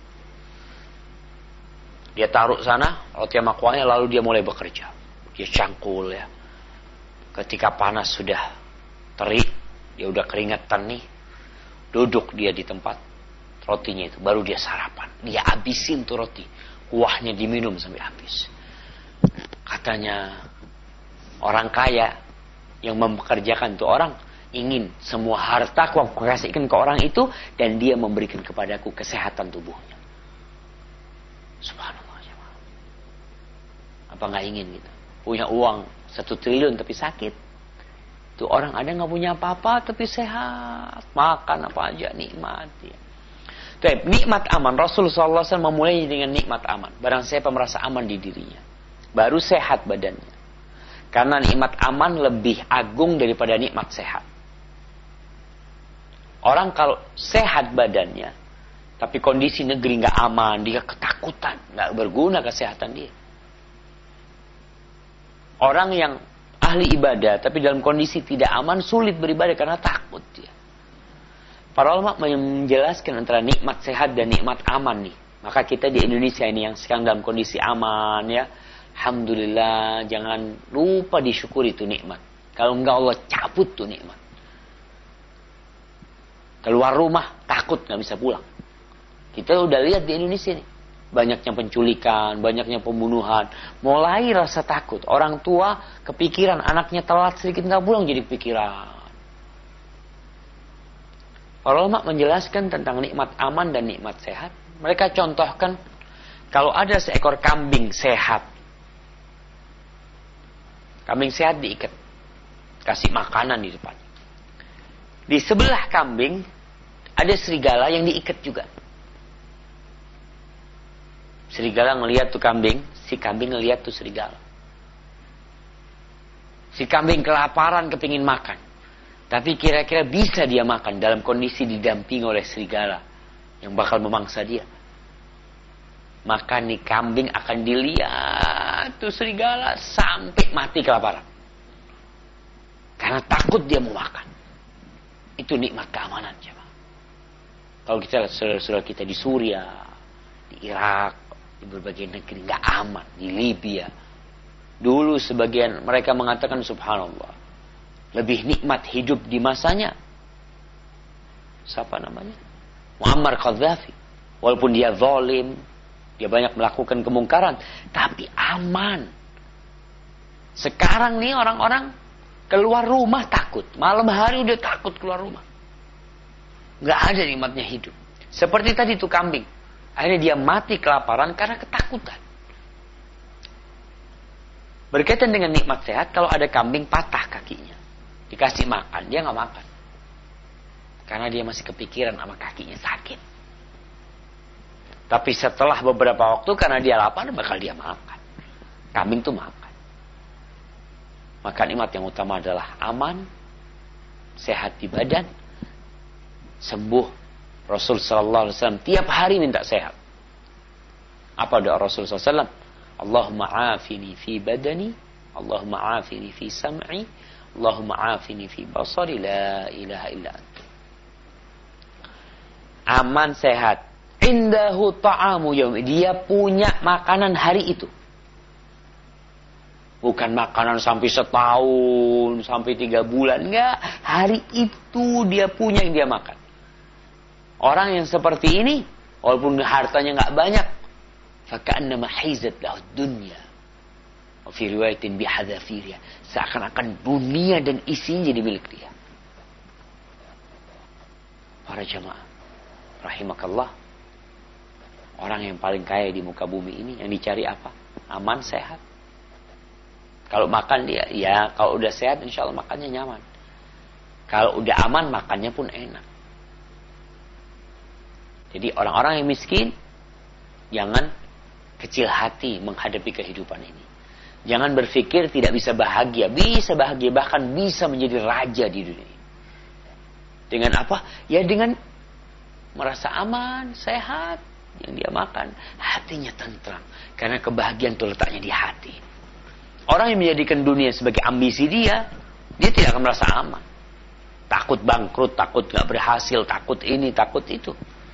Dia taruh sana roti sama kuahnya, lalu dia mulai bekerja. Dia cangkul ya. Ketika panas sudah terik, dia udah keringetan nih. Duduk dia di tempat rotinya itu, baru dia sarapan. Dia habisin tuh roti, kuahnya diminum sampai habis. Katanya orang kaya yang mempekerjakan tuh orang ingin semua harta aku kasihkan ke orang itu dan dia memberikan kepadaku kesehatan tubuhnya. Subhanallah. Apa nggak ingin gitu? Punya uang 1 triliun tapi sakit. Tuh orang ada nggak punya apa-apa tapi sehat, makan apa aja nikmat ya. Tapi nikmat aman, Rasulullah SAW memulai dengan nikmat aman. Barang siapa merasa aman di dirinya, baru sehat badannya. Karena nikmat aman lebih agung daripada nikmat sehat. Orang kalau sehat badannya, tapi kondisi negeri nggak aman, dia ketakutan, nggak berguna kesehatan dia. Orang yang ahli ibadah, tapi dalam kondisi tidak aman, sulit beribadah karena takut dia. Para ulama menjelaskan antara nikmat sehat dan nikmat aman nih. Maka kita di Indonesia ini yang sekarang dalam kondisi aman ya. Alhamdulillah, jangan lupa disyukuri itu nikmat. Kalau enggak Allah cabut tuh nikmat. Keluar rumah takut nggak bisa pulang. Kita udah lihat di Indonesia nih, banyaknya penculikan, banyaknya pembunuhan, mulai rasa takut. Orang tua kepikiran anaknya telat sedikit nggak pulang, jadi pikiran. Para ulama menjelaskan tentang nikmat aman dan nikmat sehat. Mereka contohkan, kalau ada seekor kambing sehat, kambing sehat diikat, kasih makanan di depan. Di sebelah kambing ada serigala yang diikat juga. Serigala ngelihat tuh kambing, si kambing ngelihat tuh serigala. Si kambing kelaparan kepingin makan, tapi kira-kira bisa dia makan dalam kondisi didampingi oleh serigala yang bakal memangsa dia. Maka nih kambing akan dilihat tuh serigala sampai mati kelaparan, karena takut dia mau makan. Itu nikmat keamanan, jemaah. Kalau kita lihat saudara-saudara kita di Suriah, di Irak, di berbagai negeri nggak aman, di Libya. Dulu sebagian mereka mengatakan subhanallah, lebih nikmat hidup di masanya siapa namanya? Muammar Gaddafi. Walaupun dia zalim, dia banyak melakukan kemungkaran, tapi aman. Sekarang nih orang-orang keluar rumah takut. Malam hari udah takut keluar rumah. Nggak ada nikmatnya hidup. Seperti tadi tuh kambing. Akhirnya dia mati kelaparan karena ketakutan. Berkaitan dengan nikmat sehat, kalau ada kambing patah kakinya, dikasih makan, dia nggak makan. Karena dia masih kepikiran sama kakinya sakit. Tapi setelah beberapa waktu, karena dia lapar, bakal dia makan. Kambing tuh makan. Maka nikmat yang utama adalah aman, sehat di badan, sembuh. Rasul sallallahu alaihi wasallam tiap hari minta sehat. Apa doa Rasul sallallahu alaihi wasallam? Allahumma afini fi badani, Allahumma afini fi sam'i, Allahumma afini fi basari, la ilaha illa anta. Aman, sehat. Indahu ta'amu yaum. Dia punya makanan hari itu. Bukan makanan sampai setahun, sampai 3 bulan. Enggak. Hari itu dia punya yang dia makan. Orang yang seperti ini, walaupun hartanya enggak banyak, faka'annama hizat lahu dunya. Wa fi riwayatin bihadzafiriha. Seakan-akan dunia dan isinya jadi milik dia. Para jamaah rahimakallah. Orang yang paling kaya di muka bumi ini, yang dicari apa? Aman, sehat. Kalau makan dia, ya kalau udah sehat insya Allah makannya nyaman. Kalau udah aman makannya pun enak. Jadi orang-orang yang miskin, jangan kecil hati menghadapi kehidupan ini. Jangan berpikir tidak bisa bahagia. Bisa bahagia, bahkan bisa menjadi raja di dunia ini. Dengan apa? Ya dengan merasa aman, sehat, yang dia makan. Hatinya tentram. Karena kebahagiaan itu letaknya di hati. Orang yang menjadikan dunia sebagai ambisi dia tidak akan merasa aman. Takut bangkrut, takut gak berhasil, takut ini, takut itu.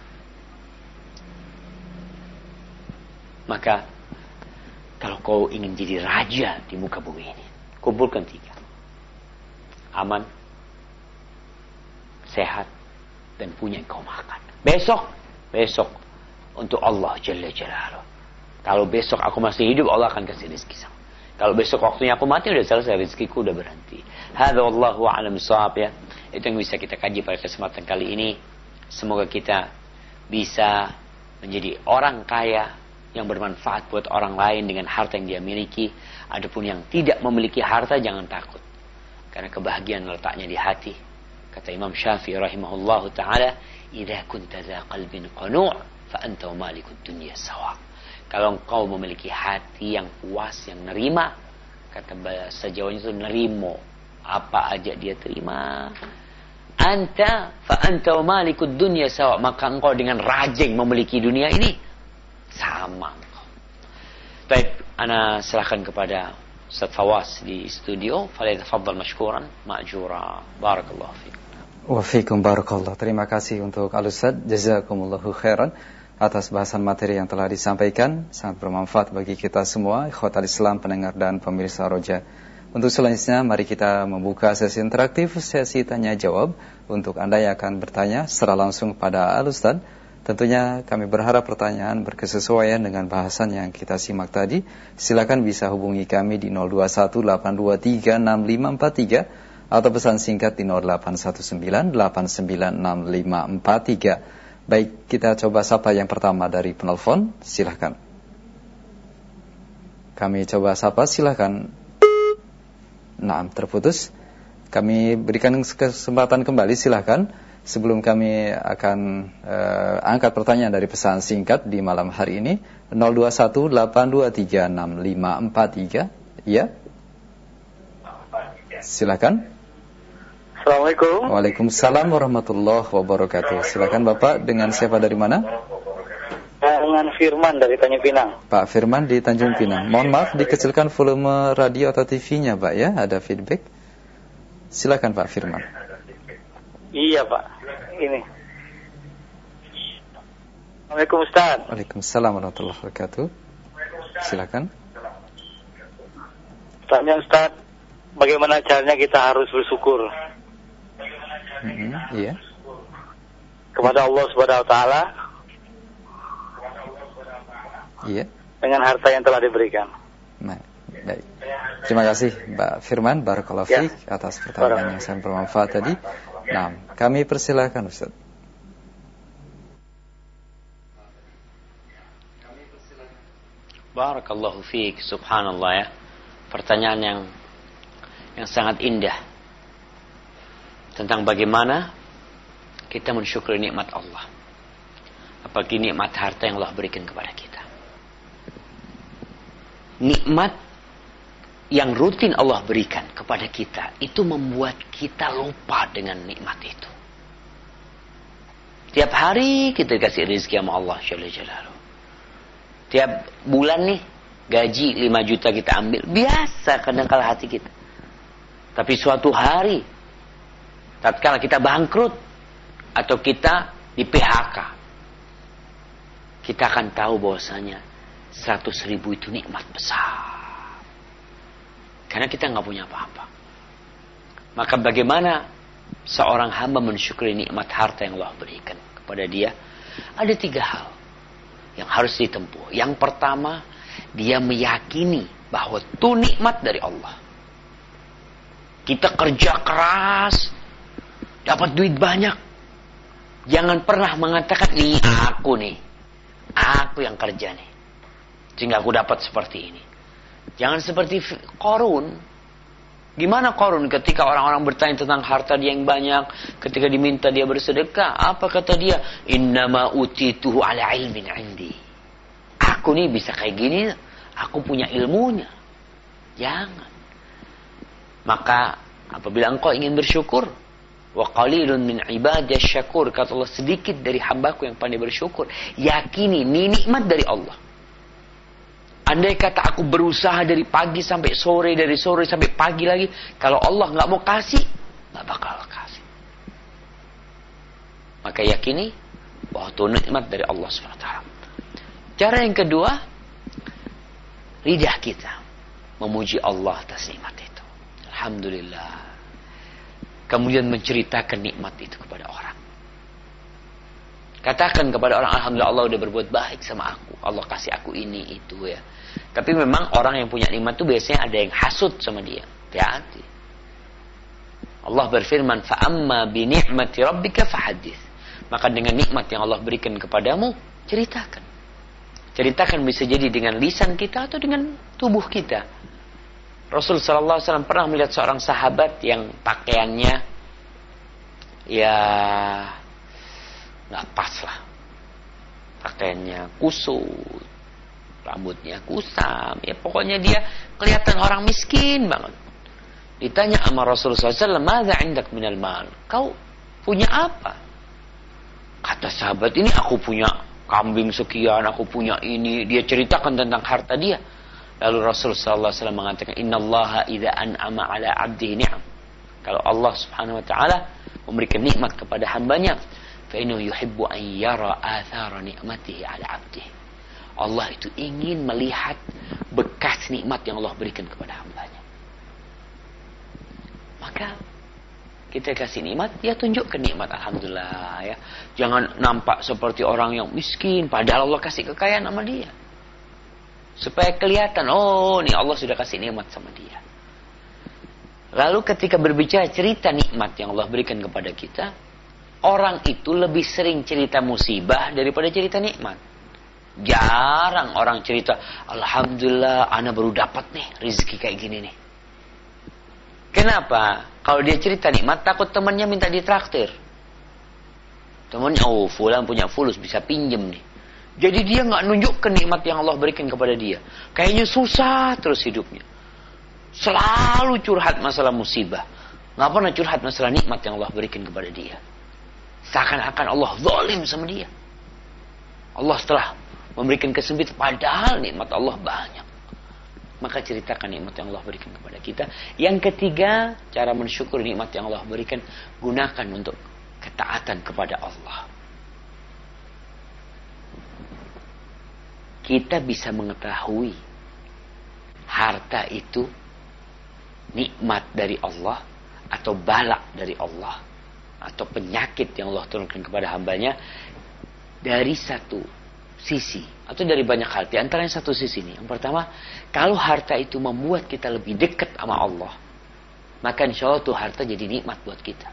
Maka, kalau kau ingin jadi raja di muka bumi ini, kumpulkan 3. Aman, sehat, dan punya yang kau makan. Besok, untuk Allah Jalla Jalaluh. Kalau besok aku masih hidup, Allah akan kasih rezeki sama. Kalau besok waktunya aku mati, udah selesai, rezekiku udah berhenti. Hadza wallahu a'lam bissawab, ya. Itu yang bisa kita kaji pada kesempatan kali ini. Semoga kita bisa menjadi orang kaya yang bermanfaat buat orang lain dengan harta yang dia miliki. Adapun yang tidak memiliki harta, jangan takut. Karena kebahagiaan letaknya di hati. Kata Imam Syafi'i rahimahullahu ta'ala, "Idza kunta dza qalbin qanu' fa anta wa malikud dunya sawa." Kalau engkau memiliki hati yang puas, yang nerima, kata bahasa Jawanya itu nerimo, apa aja dia terima. Anta fa anta wa malikud dunya sawa, maka engkau dengan raja yang memiliki dunia ini sama engkau. Baik, ana serahkan kepada Ustaz Fawaz di studio. Falyatafaddal mashkuran ma'jura. Barakallahu fiik. Wa fiikum barakallah. Terima kasih untuk Al-Ustaz, jazakumullahu khairan atas bahasan materi yang telah disampaikan. Sangat bermanfaat bagi kita semua, ikhwatal Islam, pendengar dan pemirsa Roja Untuk selanjutnya, mari kita membuka sesi interaktif, sesi tanya jawab untuk Anda yang akan bertanya secara langsung kepada Al-Ustaz. Tentunya kami berharap pertanyaan berkesesuaian dengan bahasan yang kita simak tadi. Silakan bisa hubungi kami di 0218236543 atau pesan singkat di 0819896543. Baik, kita coba sapa yang pertama dari penelpon. Silakan. Kami coba sapa, silakan. Nah, terputus. Kami berikan kesempatan kembali, silakan. Sebelum kami akan angkat pertanyaan dari pesan singkat di malam hari ini, 0218236543. Ya. Silakan. Assalamualaikum. Waalaikumsalam warahmatullahi wabarakatuh. Silakan Bapak, dengan siapa dari mana? Dengan Firman dari Tanjung Pinang. Pak Firman di Tanjung Pinang. Mohon maaf dikecilkan volume radio atau TV-nya, Pak ya, ada feedback. Silakan Pak Firman. Iya Pak, ini. Assalamualaikum Ustaz. Waalaikumsalam warahmatullahi wabarakatuh. Silakan. Tanya Ustaz, bagaimana caranya kita harus bersyukur? Iya. Kepada Allah Subhanahu wa taala. Iya. Dengan harta yang telah diberikan. Nah, baik. Terima kasih Mbak Firman, barakallahu fiik atas pertanyaan yang sangat bermanfaat tadi. Nah, kami persilakan Ustaz. Barakallahu fiik, subhanallah ya. Pertanyaan yang sangat indah tentang bagaimana kita mensyukuri nikmat Allah. Apalagi nikmat harta yang Allah berikan kepada kita. Nikmat yang rutin Allah berikan kepada kita itu membuat kita lupa dengan nikmat itu. Tiap hari kita dikasih rezeki sama Allah Jalla Jalaluhu. Tiap bulan nih gaji 5 juta kita ambil, biasa kadang-kala hati kita. Tapi suatu hari tatkala kita bangkrut atau kita di PHK, kita akan tahu bahwasanya 100.000 itu nikmat besar. Karena kita nggak punya apa-apa. Maka bagaimana seorang hamba mensyukuri nikmat harta yang Allah berikan kepada dia? Ada 3 hal yang harus ditempuh. Yang pertama, dia meyakini bahwa itu nikmat dari Allah. Kita kerja keras, dapat duit banyak. Jangan pernah mengatakan, nih aku yang kerja nih, sehingga aku dapat seperti ini. Jangan seperti Qarun. Gimana Qarun ketika orang-orang bertanya tentang harta dia yang banyak, ketika diminta dia bersedekah, apa kata dia? Innama utituhu ala ilmin indi. Aku nih bisa kayak gini, aku punya ilmunya. Jangan. Maka apabila engkau ingin bersyukur, wa qalilun min ibadiyas syakur, kata Allah, sedikit dari hambaku yang pandai bersyukur. Yakini ini nikmat dari Allah. Andai kata aku berusaha dari pagi sampai sore, dari sore sampai pagi lagi, kalau Allah nggak mau kasih, nggak bakal kasih. Maka yakini bahwa itu nikmat dari Allah SWT. Cara yang kedua, lidah kita memuji Allah atas nikmat itu. Alhamdulillah. Kemudian menceritakan nikmat itu kepada orang. Katakan kepada orang, alhamdulillah Allah udah berbuat baik sama aku. Allah kasih aku ini, itu ya. Tapi memang orang yang punya nikmat itu biasanya ada yang hasud sama dia. Hati-hati. Allah berfirman, فَأَمَّا بِنِعْمَةِ رَبِّكَ فَحَدِّثْ. Maka dengan nikmat yang Allah berikan kepadamu, ceritakan. Ceritakan bisa jadi dengan lisan kita atau dengan tubuh kita. Rasul SAW pernah melihat seorang sahabat yang pakaiannya ya nggak pas lah, pakaiannya kusut, rambutnya kusam, ya pokoknya dia kelihatan orang miskin banget. Ditanya sama Rasulullah SAW, "Madza 'indak minal mal?" Kau punya apa? Kata sahabat ini, aku punya kambing sekian, aku punya ini. Dia ceritakan tentang harta dia. Lalu Rasulullah SAW mengatakan, Innallaha idza an'ama 'ala 'abdihi ni'am. Kalau Allah Subhanahu wa taala memberikan nikmat kepada hambanya, fa innahu yuhibbu an yara athara ni'matihi 'ala 'abdihi. Allah itu ingin melihat bekas nikmat yang Allah berikan kepada hambanya. Maka kita kasih nikmat, ya tunjukkan nikmat, alhamdulillah ya. Jangan nampak seperti orang yang miskin, padahal Allah kasih kekayaan sama dia. Supaya kelihatan, oh nih Allah sudah kasih nikmat sama dia. Lalu ketika berbicara cerita nikmat yang Allah berikan kepada kita, orang itu lebih sering cerita musibah daripada cerita nikmat. Jarang orang cerita, alhamdulillah ana baru dapat nih rezeki kayak gini nih. Kenapa? Kalau dia cerita nikmat, takut temannya minta ditraktir. Temannya, oh fulan punya fulus, bisa pinjem nih. Jadi dia nggak nunjukkan nikmat yang Allah berikan kepada dia. Kayaknya susah terus hidupnya. Selalu curhat masalah musibah. Nggak pernah curhat masalah nikmat yang Allah berikan kepada dia. Seakan-akan Allah zalim sama dia. Allah setelah memberikan kesempitan, padahal nikmat Allah banyak. Maka ceritakan nikmat yang Allah berikan kepada kita. Yang ketiga, cara mensyukur nikmat yang Allah berikan, gunakan untuk ketaatan kepada Allah. Kita bisa mengetahui harta itu nikmat dari Allah atau balak dari Allah atau penyakit yang Allah turunkan kepada hambanya dari satu sisi atau dari banyak hal. Di antara yang satu sisi ini, yang pertama, kalau harta itu membuat kita lebih dekat sama Allah, maka insya Allah tuh harta jadi nikmat buat kita.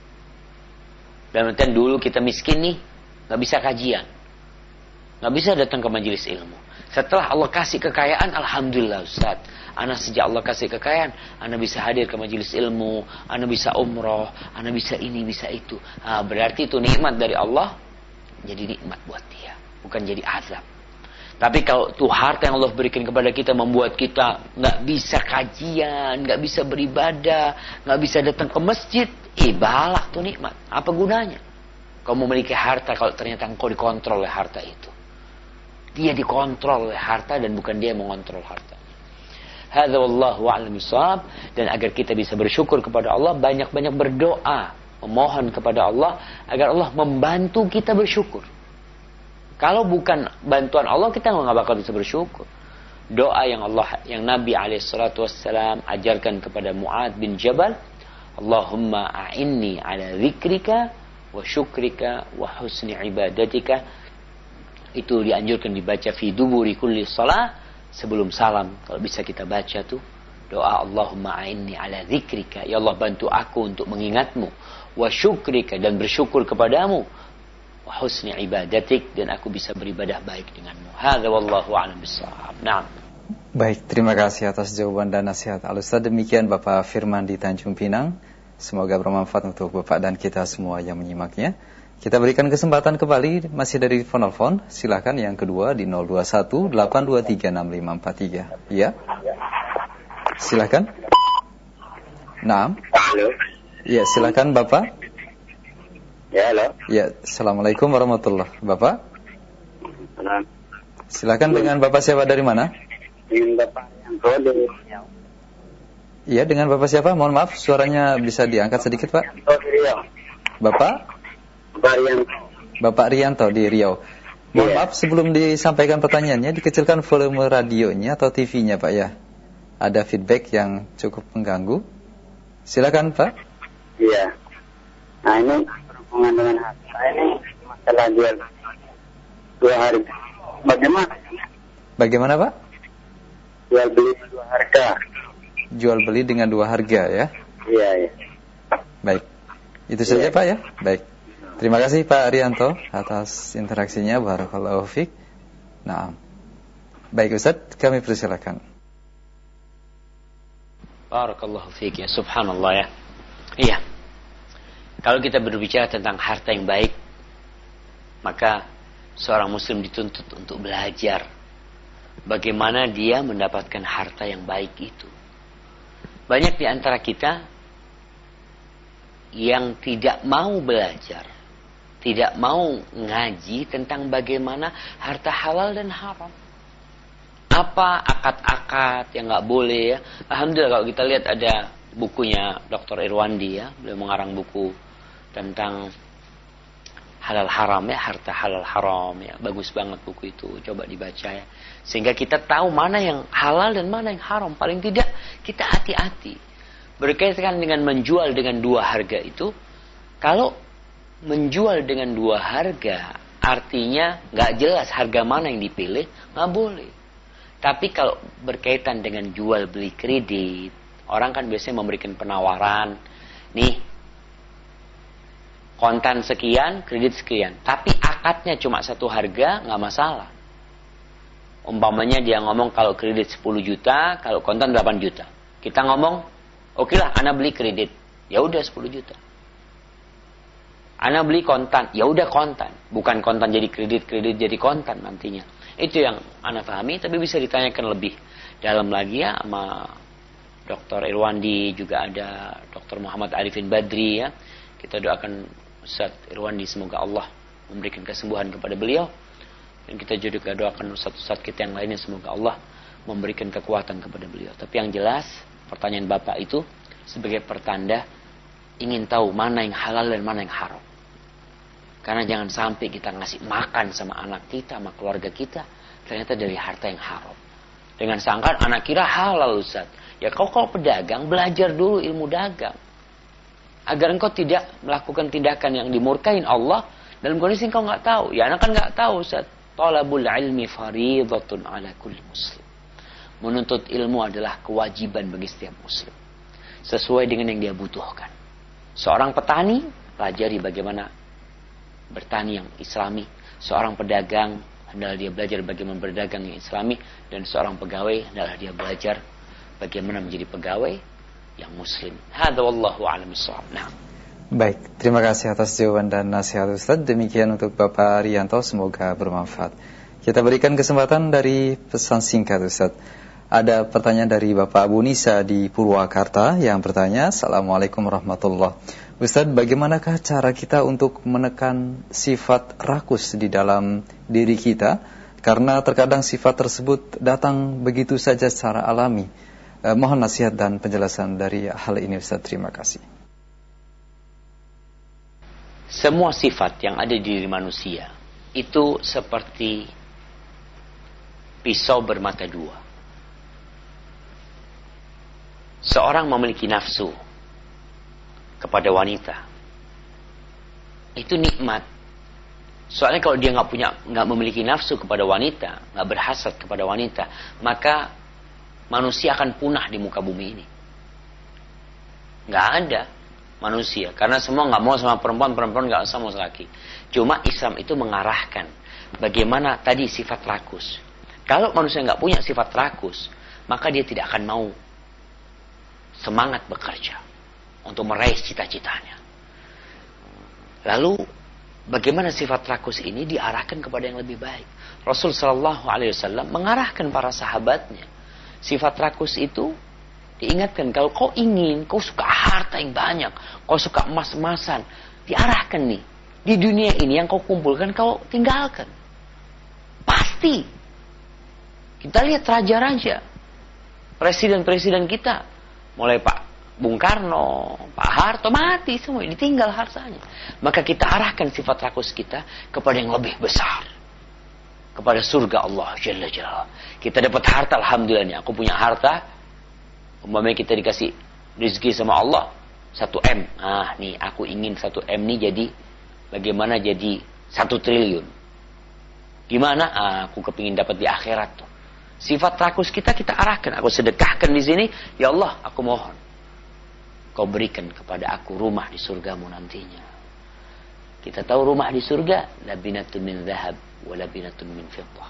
Dan nanti dulu kita miskin nih, nggak bisa kajian, nggak bisa datang ke majelis ilmu. Setelah Allah kasih kekayaan, alhamdulillah Ustaz, ana sejak Allah kasih kekayaan, ana bisa hadir ke majelis ilmu, ana bisa umroh, ana bisa ini, bisa itu. Berarti itu nikmat dari Allah, jadi nikmat buat dia, bukan jadi azab. Tapi kalau tuh harta yang Allah berikan kepada kita membuat kita nggak bisa kajian, nggak bisa beribadah, nggak bisa datang ke masjid, balak tuh nikmat. Apa gunanya? Kau memiliki harta kalau ternyata engkau dikontrol oleh harta itu. Dia dikontrol oleh harta dan bukan dia yang mengontrol hartanya. Hadza wallahu a'lam bishawab. Dan agar kita bisa bersyukur kepada Allah, banyak-banyak berdoa, memohon kepada Allah agar Allah membantu kita bersyukur. Kalau bukan bantuan Allah, kita nggak bakal bisa bersyukur. Doa yang Nabi SAW ajarkan kepada Mu'adz bin Jabal, Allahumma a'inni ala dzikrika wa syukrika wa husni ibadatika. Itu dianjurkan dibaca fi duburi kulli shalah, sebelum salam. Kalau bisa kita baca tuh doa Allahumma a'inni ala dzikrika, ya Allah bantu aku untuk mengingatmu, wa syukrika dan bersyukur kepadamu, wa husni ibadatik dan aku bisa beribadah baik denganmu. Hadza wallahu a'lam bishawab. Naam. Baik, terima kasih atas jawaban dan nasihat Al-Ustaz. Demikian Bapak Firman di Tanjung Pinang. Semoga bermanfaat untuk Bapak dan kita semua yang menyimaknya. Kita berikan kesempatan kembali masih dari phone. Silakan yang kedua di 0218236543. Ya. Silakan. Naam. Halo. Ya, silakan Bapak. Ya, halo. Ya, Assalamualaikum warahmatullahi Bapak. Salam. Silakan dengan Bapak siapa dari mana? Dengan Bapak yang dari Riau. Iya, dengan Bapak siapa? Mohon maaf, suaranya bisa diangkat sedikit, Pak. Riau. Bapak? Bapak Rianto di Riau. Mohon maaf, sebelum disampaikan pertanyaannya, dikecilkan volume radionya atau TV-nya, Pak ya. Ada feedback yang cukup mengganggu. Silakan, Pak. Iya. Nah, ini berhubungan dengan harta ini, masalah jual dua harga. Bagaimana, Pak? Jual beli dua harga. Jual beli dengan dua harga ya. Iya. Baik. Itu saja, Pak ya. Baik. Terima kasih Pak Rianto atas interaksinya. Barakallahu fiik. Nah, baik Ustaz, kami persilakan. Barakallahu fiik ya, subhanallah ya. Iya. Kalau kita berbicara tentang harta yang baik, maka seorang muslim dituntut untuk belajar bagaimana dia mendapatkan harta yang baik itu. Banyak di antara kita yang tidak mau belajar, tidak mau ngaji tentang bagaimana harta halal dan haram. Apa akad-akad yang nggak boleh ya. Alhamdulillah kalau kita lihat ada bukunya Dr. Irwandi ya. Beliau mengarang buku tentang halal haram ya, harta halal haram ya. Bagus banget buku itu, coba dibaca ya. Sehingga kita tahu mana yang halal dan mana yang haram. Paling tidak kita hati-hati. berkaitan dengan menjual dengan dua harga itu, kalau menjual dengan dua harga, artinya nggak jelas harga mana yang dipilih, nggak boleh. Tapi kalau berkaitan dengan jual beli kredit, orang kan biasanya memberikan penawaran, nih kontan sekian, kredit sekian. Tapi akadnya cuma satu harga, nggak masalah. Umpamanya dia ngomong kalau kredit 10 juta, kalau kontan 8 juta. Kita ngomong, oke lah, ana beli kredit. Ya udah 10 juta. Ana beli kontan, ya udah kontan. Bukan kontan jadi kredit, kredit jadi kontan nantinya. Itu yang ana pahami, tapi bisa ditanyakan lebih dalam lagi ya sama Dr. Irwandi, juga ada Dr. Muhammad Arifin Badri ya. Kita doakan Ustaz Irwandi semoga Allah memberikan kesembuhan kepada beliau. Dan kita juga doakan Ustaz-Ustaz kita yang lainnya semoga Allah memberikan kekuatan kepada beliau. Tapi yang jelas pertanyaan Bapak itu sebagai pertanda ingin tahu mana yang halal dan mana yang haram. Karena jangan sampai kita ngasih makan sama anak kita, sama keluarga kita, ternyata dari harta yang haram. Dengan sangkaan anak kira halal Ustaz. Ya kau kalau pedagang belajar dulu ilmu dagang. Agar engkau tidak melakukan tindakan yang dimurkain Allah dalam kondisi engkau nggak tahu. Ya anak kan nggak tahu Ustaz. Talabul ilmi faridatun ala kulli muslim. Menuntut ilmu adalah kewajiban bagi setiap muslim. Sesuai dengan yang dia butuhkan. Seorang petani, pelajari bagaimana bertani yang islami. Seorang pedagang, hendaklah dia belajar bagaimana berdagang yang islami. Dan seorang pegawai, hendaklah dia belajar bagaimana menjadi pegawai yang muslim. Hadza wallahu a'lam bissawab. Nah. Baik, terima kasih atas jawaban dan nasihat Ustaz. Demikian untuk Bapak Rianto, semoga bermanfaat. Kita berikan kesempatan dari pesan singkat Ustaz. Ada pertanyaan dari Bapak Abu Nisa di Purwakarta yang bertanya, Assalamualaikum warahmatullahi wabarakatuh. Ustaz, bagaimanakah cara kita untuk menekan sifat rakus di dalam diri kita? Karena terkadang sifat tersebut datang begitu saja secara alami. Mohon nasihat dan penjelasan dari hal ini Ustaz. Terima kasih. Semua sifat yang ada di diri manusia itu seperti pisau bermata dua. Seorang memiliki nafsu kepada wanita, itu nikmat. Soalnya kalau dia nggak memiliki nafsu kepada wanita, nggak berhasad kepada wanita, maka manusia akan punah di muka bumi ini. Nggak ada manusia, karena semua nggak mau sama perempuan, perempuan nggak sama laki. Cuma Islam itu mengarahkan bagaimana tadi sifat rakus. Kalau manusia nggak punya sifat rakus, maka dia tidak akan mau semangat bekerja untuk meraih cita-citanya. Lalu bagaimana sifat rakus ini diarahkan kepada yang lebih baik? Rasul Shallallahu Alaihi Wasallam mengarahkan para sahabatnya. Sifat rakus itu diingatkan, kalau kau ingin, kau suka harta yang banyak, kau suka emas-emasan, diarahkan nih. Di dunia ini yang kau kumpulkan, kau tinggalkan. Pasti. Kita lihat raja-raja, presiden-presiden kita, mulai Pak Bung Karno, Pak Harto, mati semua, ditinggal hartanya. Maka kita arahkan sifat rakus kita kepada yang lebih besar. Kepada surga Allah Jalla Jalla. Kita dapat harta, alhamdulillah nih, aku punya harta. Umpamanya kita dikasih rezeki sama Allah 1M. Ah, nih aku ingin 1M nih jadi bagaimana jadi 1 triliun. Gimana? Aku kepingin dapat di akhirat tuh. Sifat rakus kita arahkan. Aku sedekahkan di sini. Ya Allah, aku mohon Kau berikan kepada aku rumah di surgamu nantinya. Kita tahu rumah di surga, labinatun min zahab wa labinatun min fiddah.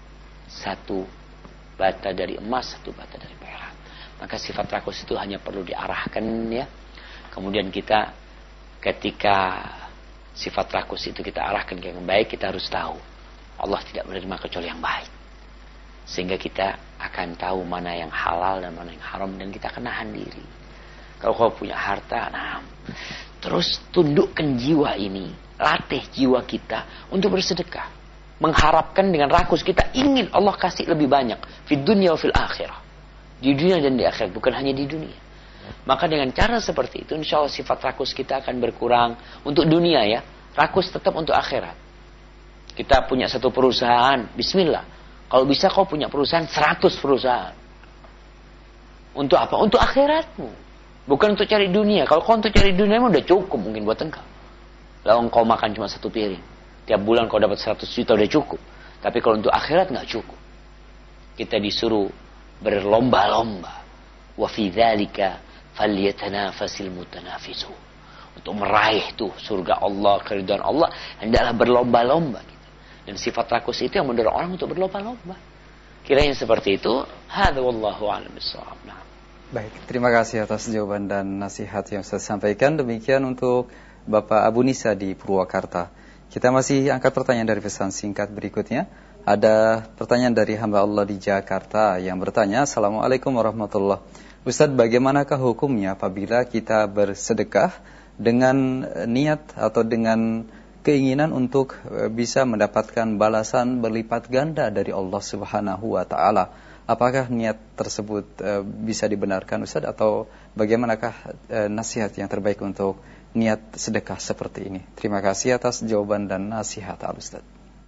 1 bata dari emas, 1 bata dari perak. Maka sifat rakus itu hanya perlu diarahkan ya. Kemudian kita ketika sifat rakus itu kita arahkan ke yang baik, kita harus tahu Allah tidak menerima kecuali yang baik. Sehingga kita akan tahu mana yang halal dan mana yang haram, dan kita akan nahan diri. Kalau kau punya harta, nah, terus tundukkan jiwa ini, latih jiwa kita untuk bersedekah, mengharapkan dengan rakus kita ingin Allah kasih lebih banyak fid dunya wa fil akhirah, di dunia dan di akhirat, bukan hanya di dunia. Maka dengan cara seperti itu, insya Allah sifat rakus kita akan berkurang. Untuk dunia ya, rakus tetap untuk akhirat. Kita punya 1 perusahaan, bismillah. Kalau bisa kau punya perusahaan 100 perusahaan. Untuk apa? Untuk akhiratmu. Bukan untuk cari dunia. Kalau kau untuk cari dunia udah cukup mungkin buat engkau. Lalu kau makan cuma 1 piring. Tiap bulan kau dapat 100 juta udah cukup. Tapi kalau untuk akhirat nggak cukup. Kita disuruh berlomba-lomba. Wa fi dzalika falyatanafasil mutanafisun. Untuk meraih tuh surga Allah, keridhaan Allah, hendaklah berlomba-lomba gitu. Dan sifat rakus itu yang mendorong orang untuk berlomba-lomba. Kiranya seperti itu. Hadza wallahu a'lam bissawab. Nah. Baik, terima kasih atas jawaban dan nasihat yang saya sampaikan. Demikian untuk Bapak Abu Nisa di Purwakarta. Kita masih angkat pertanyaan dari pesan singkat berikutnya. Ada pertanyaan dari hamba Allah di Jakarta yang bertanya, Assalamualaikum warahmatullahi wabarakatuh. Ustadz, bagaimanakah hukumnya apabila kita bersedekah dengan niat atau dengan keinginan untuk bisa mendapatkan balasan berlipat ganda dari Allah Subhanahu wa taala? Apakah niat tersebut bisa dibenarkan Ustadz, atau bagaimanakah nasihat yang terbaik untuk niat sedekah seperti ini? Terima kasih atas jawaban dan nasihat Al-Ustadz.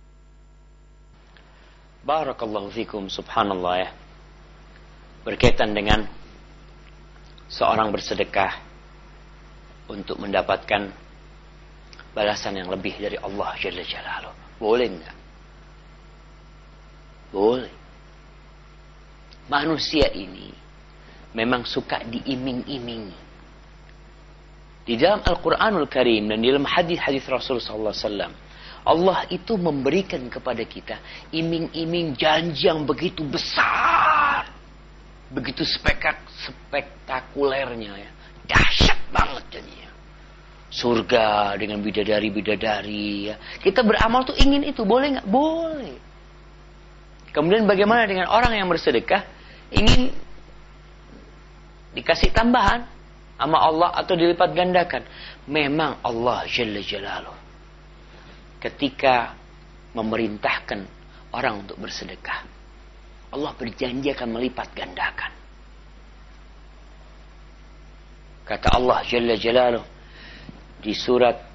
Barakallahu fikum, subhanallah ya. Berkaitan dengan seorang bersedekah untuk mendapatkan balasan yang lebih dari Allah Jalla Jalaluh. Boleh enggak? Boleh. Manusia ini memang suka diiming-imingi. Di dalam Al-Quranul Karim dan di dalam hadis-hadis Rasulullah SAW, Allah itu memberikan kepada kita iming-iming janji yang begitu besar, begitu spektakulernya ya, dahsyat banget janjinya. Surga dengan bidadari-bidadari ya. Kita beramal tuh ingin itu, boleh nggak? Boleh. Kemudian bagaimana dengan orang yang bersedekah ingin dikasih tambahan sama Allah atau dilipat gandakan? Memang Allah Jalla Jalaluh ketika memerintahkan orang untuk bersedekah, Allah berjanji akan melipat gandakan. Kata Allah Jalla Jalaluh di surat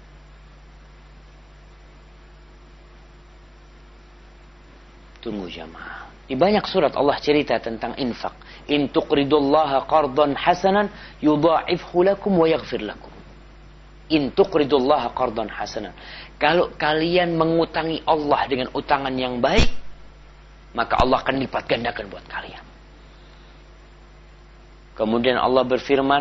Tunggu jamaah. Di banyak surat Allah cerita tentang infak. In tuqridullaha qardan hasanan yudha'ifhu lakum wa yaghfir lakum. In tuqridullaha qardan hasanan. Kalau kalian mengutangi Allah dengan utangan yang baik, maka Allah akan lipat gandakan buat kalian. Kemudian Allah berfirman,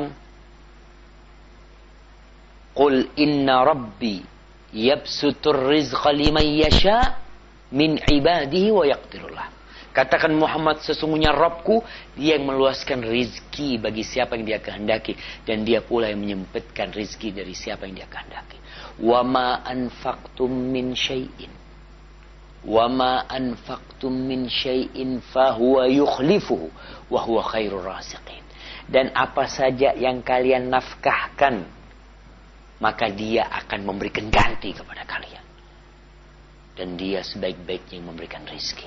Qul inna rabbi yabsutur rizqa liman yasha' min ibadihi wa yaqdirullah. Katakan Muhammad, sesungguhnya Rabbku, dia yang meluaskan rizki bagi siapa yang dia kehendaki, dan dia pula yang menyempitkan rizki dari siapa yang dia kehendaki. Wa ma anfaqtum min syai'in fahuwa yukhlifuhu wa huwa khairur raziqin. Dan apa saja yang kalian nafkahkan, maka dia akan memberikan ganti kepada kalian. Dan dia sebaik-baiknya yang memberikan rizki.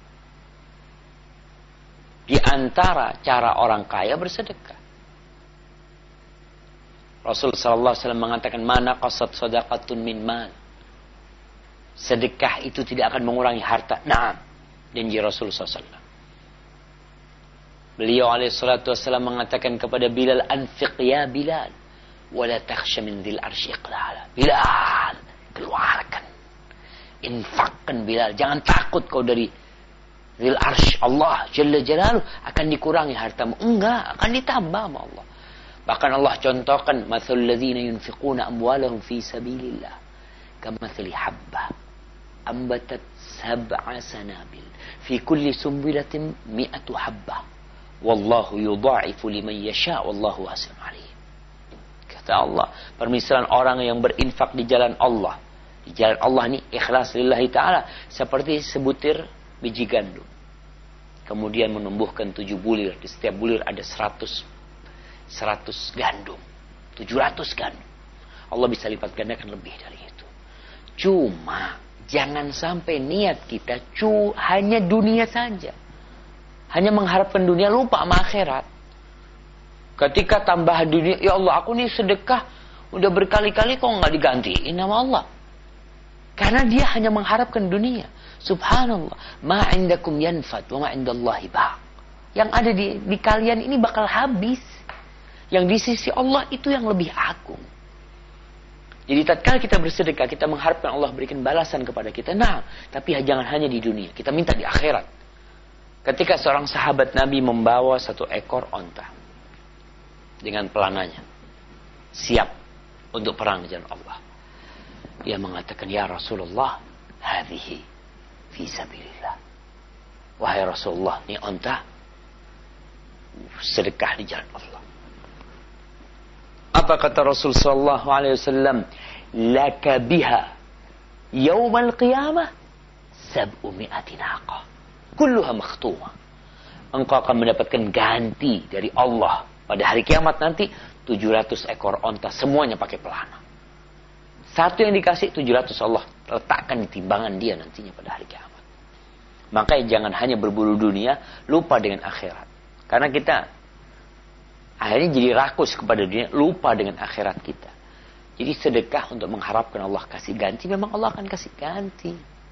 Di antara cara orang kaya bersedekah. Rasul sallallahu alaihi wasallam mengatakan, mana qasad sadaqatun min mal. Sedekah itu tidak akan mengurangi harta. Naam. Janji Rasul sallallahu alaihi wasallam. Beliau alaihi salatu wasallam mengatakan kepada Bilal, anfiq ya Bilal, wala takhsha min dzil arsy iqlala. Bilal, keluarkan, infakkan Bilal, jangan takut kau dari Dzil Arsy Allah Jalla Jalaluh akan dikurangi hartamu. Enggak, akan ditambah sama Allah. Bahkan Allah contohkan, mathalul ladzina yunfiquna amwalahum fi sabilillah kamathali habbah ambatat sab'a sanabil fi kulli sunbilatin mi'atu habbah wallahu yudha'ifu liman yasha' wallahu wasi'un alim. Kata Allah, permisalan orang yang berinfak di jalan Allah. Di jalan Allah ini ikhlas lillahi ta'ala, seperti sebutir biji gandum. Kemudian menumbuhkan 7 bulir. Di setiap bulir ada 100 gandum. 700 gandum. Allah bisa lipat gandakan lebih dari itu. Cuma jangan sampai niat kita hanya dunia saja. Hanya mengharapkan dunia, lupa sama akhirat. Ketika tambahan dunia, ya Allah, aku nih sedekah udah berkali-kali kok nggak digantiin sama Allah. Karena dia hanya mengharapkan dunia. Subhanallah, ma indakum yanfad wa ma indallahi baq. Yang ada di kalian ini bakal habis. Yang di sisi Allah itu yang lebih agung. Jadi tatkala kita bersedekah, kita mengharapkan Allah berikan balasan kepada kita. Nah, tapi jangan hanya di dunia. Kita minta di akhirat. Ketika seorang sahabat Nabi membawa 1 ekor onta dengan pelananya, siap untuk perang di jalan Allah. Dia mengatakan, ya Rasulullah, hadhihi fi sabilillah. Wahai Rasulullah, ini onta sedekah di jalan Allah. Apa kata Rasul sallallahu alaihi wasallam? Laka biha yaumal qiyamah 700 naqah. Kulluha makhtuma. Engkau akan mendapatkan ganti dari Allah pada hari kiamat nanti 700 ekor onta, semuanya pakai pelana. Satu yang dikasih 700 Allah letakkan di timbangan dia nantinya pada hari kiamat. Makanya jangan hanya berburu dunia, lupa dengan akhirat. Karena kita akhirnya jadi rakus kepada dunia, lupa dengan akhirat kita. Jadi sedekah untuk mengharapkan Allah kasih ganti, memang Allah akan kasih ganti.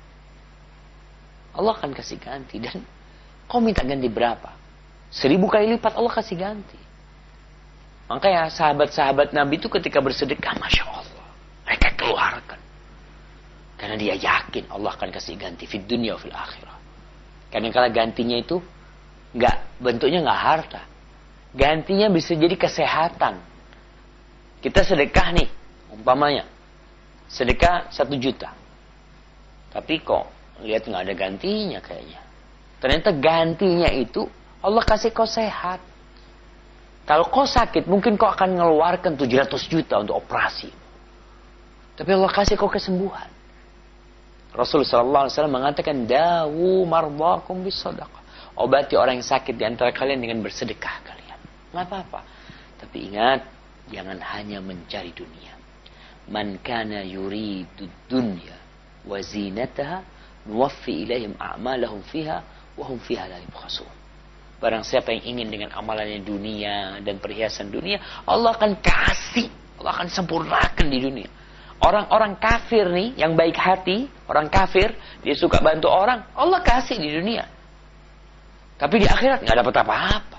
Allah akan kasih ganti. Dan kau minta ganti berapa? 1000 kali lipat Allah kasih ganti. Makanya sahabat-sahabat Nabi itu ketika bersedekah, Masya Allah, mereka keluarkan. Karena dia yakin Allah akan kasih ganti fid dunya fil akhirah. Kadang-kadang gantinya itu bentuknya nggak harta. Gantinya bisa jadi kesehatan. Kita sedekah nih, umpamanya sedekah 1 juta. Tapi kok lihat nggak ada gantinya kayaknya. Ternyata gantinya itu Allah kasih kau sehat. Kalau kau sakit, mungkin kau akan mengeluarkan 700 juta untuk operasi. Tapi Allah kasih kau kesembuhan. Rasulullah SAW mengatakan, dawu mardakum bisadaqah. Obati orang yang sakit di antara kalian dengan bersedekah kalian. Nggak apa-apa. Tapi ingat, jangan hanya mencari dunia. Man kana yuridu dunya wa zinataha nuwaffi ilaihim a'malahum fiha wa hum fiha la yubkhasun. Barang siapa yang ingin dengan amalannya dunia dan perhiasan dunia, Allah akan kasih, Allah akan sempurnakan di dunia. Orang-orang kafir nih, yang baik hati, orang kafir, dia suka bantu orang, Allah kasih di dunia. Tapi di akhirat nggak dapat apa-apa.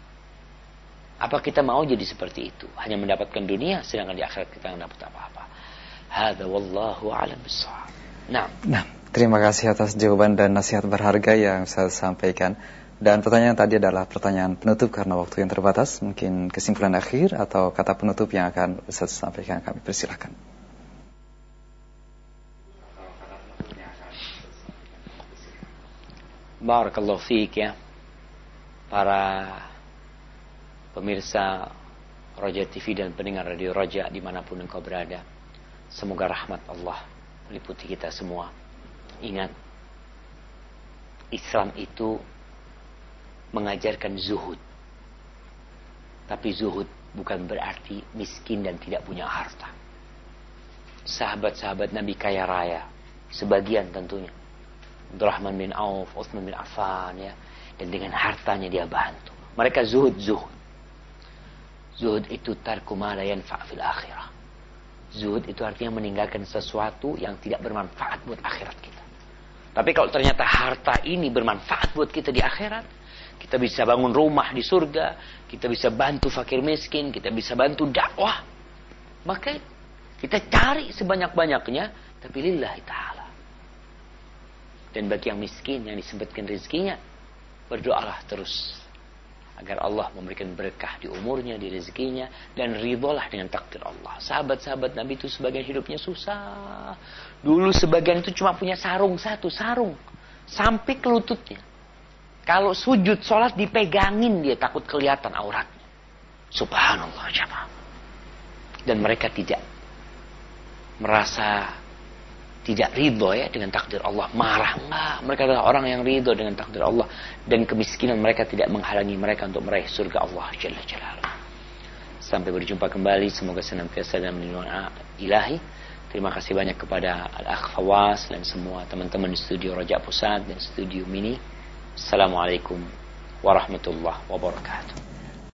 Apa kita mau jadi seperti itu? Hanya mendapatkan dunia, sedangkan di akhirat kita nggak dapat apa-apa. Hada wallahu a'lam bishawab. Nah, terima kasih atas jawaban dan nasihat berharga yang saya sampaikan. Dan pertanyaan tadi adalah pertanyaan penutup karena waktu yang terbatas. Mungkin kesimpulan akhir atau kata penutup yang akan Ustaz sampaikan, kami persilakan. Barakallahu fiik ya. Para pemirsa Roja TV dan pendengar Radio Roja dimanapun engkau berada, semoga rahmat Allah meliputi kita semua. Ingat, Islam itu mengajarkan zuhud. Tapi zuhud bukan berarti miskin dan tidak punya harta. Sahabat-sahabat Nabi kaya raya, sebagian tentunya, Abdurrahman bin Auf, Utsman bin Affan ya, dan dengan hartanya dia bantu. Mereka zuhud. Zuhud itu tarku ma la yanfa' fil akhirah. Zuhud itu artinya meninggalkan sesuatu yang tidak bermanfaat buat akhirat kita. Tapi kalau ternyata harta ini bermanfaat buat kita di akhirat, kita bisa bangun rumah di surga, kita bisa bantu fakir miskin, kita bisa bantu dakwah. Maka kita cari sebanyak-banyaknya, tapi lillahi ta'ala. Dan bagi yang miskin, yang disempitkan rezekinya, berdoalah terus agar Allah memberikan berkah di umurnya, di rezekinya, dan ridholah dengan takdir Allah. Sahabat-sahabat Nabi itu sebagian hidupnya susah. Dulu sebagian itu cuma punya satu sarung, sampai ke lututnya. Kalau sujud sholat dipegangin, dia takut kelihatan auratnya. Subhanallah jemaah. Dan mereka tidak merasa tidak ridho ya dengan takdir Allah, marah enggak. Mereka adalah orang yang ridho dengan takdir Allah, dan kemiskinan mereka tidak menghalangi mereka untuk meraih surga Allah Jalla Jalaluhu. Sampai berjumpa kembali, semoga senantiasa dalam lindungan ilahi. Terima kasih banyak kepada Al-Akh Fawaz dan semua teman-teman di studio Roja Pusat dan studio Mini. Assalamualaikum warahmatullahi wabarakatuh.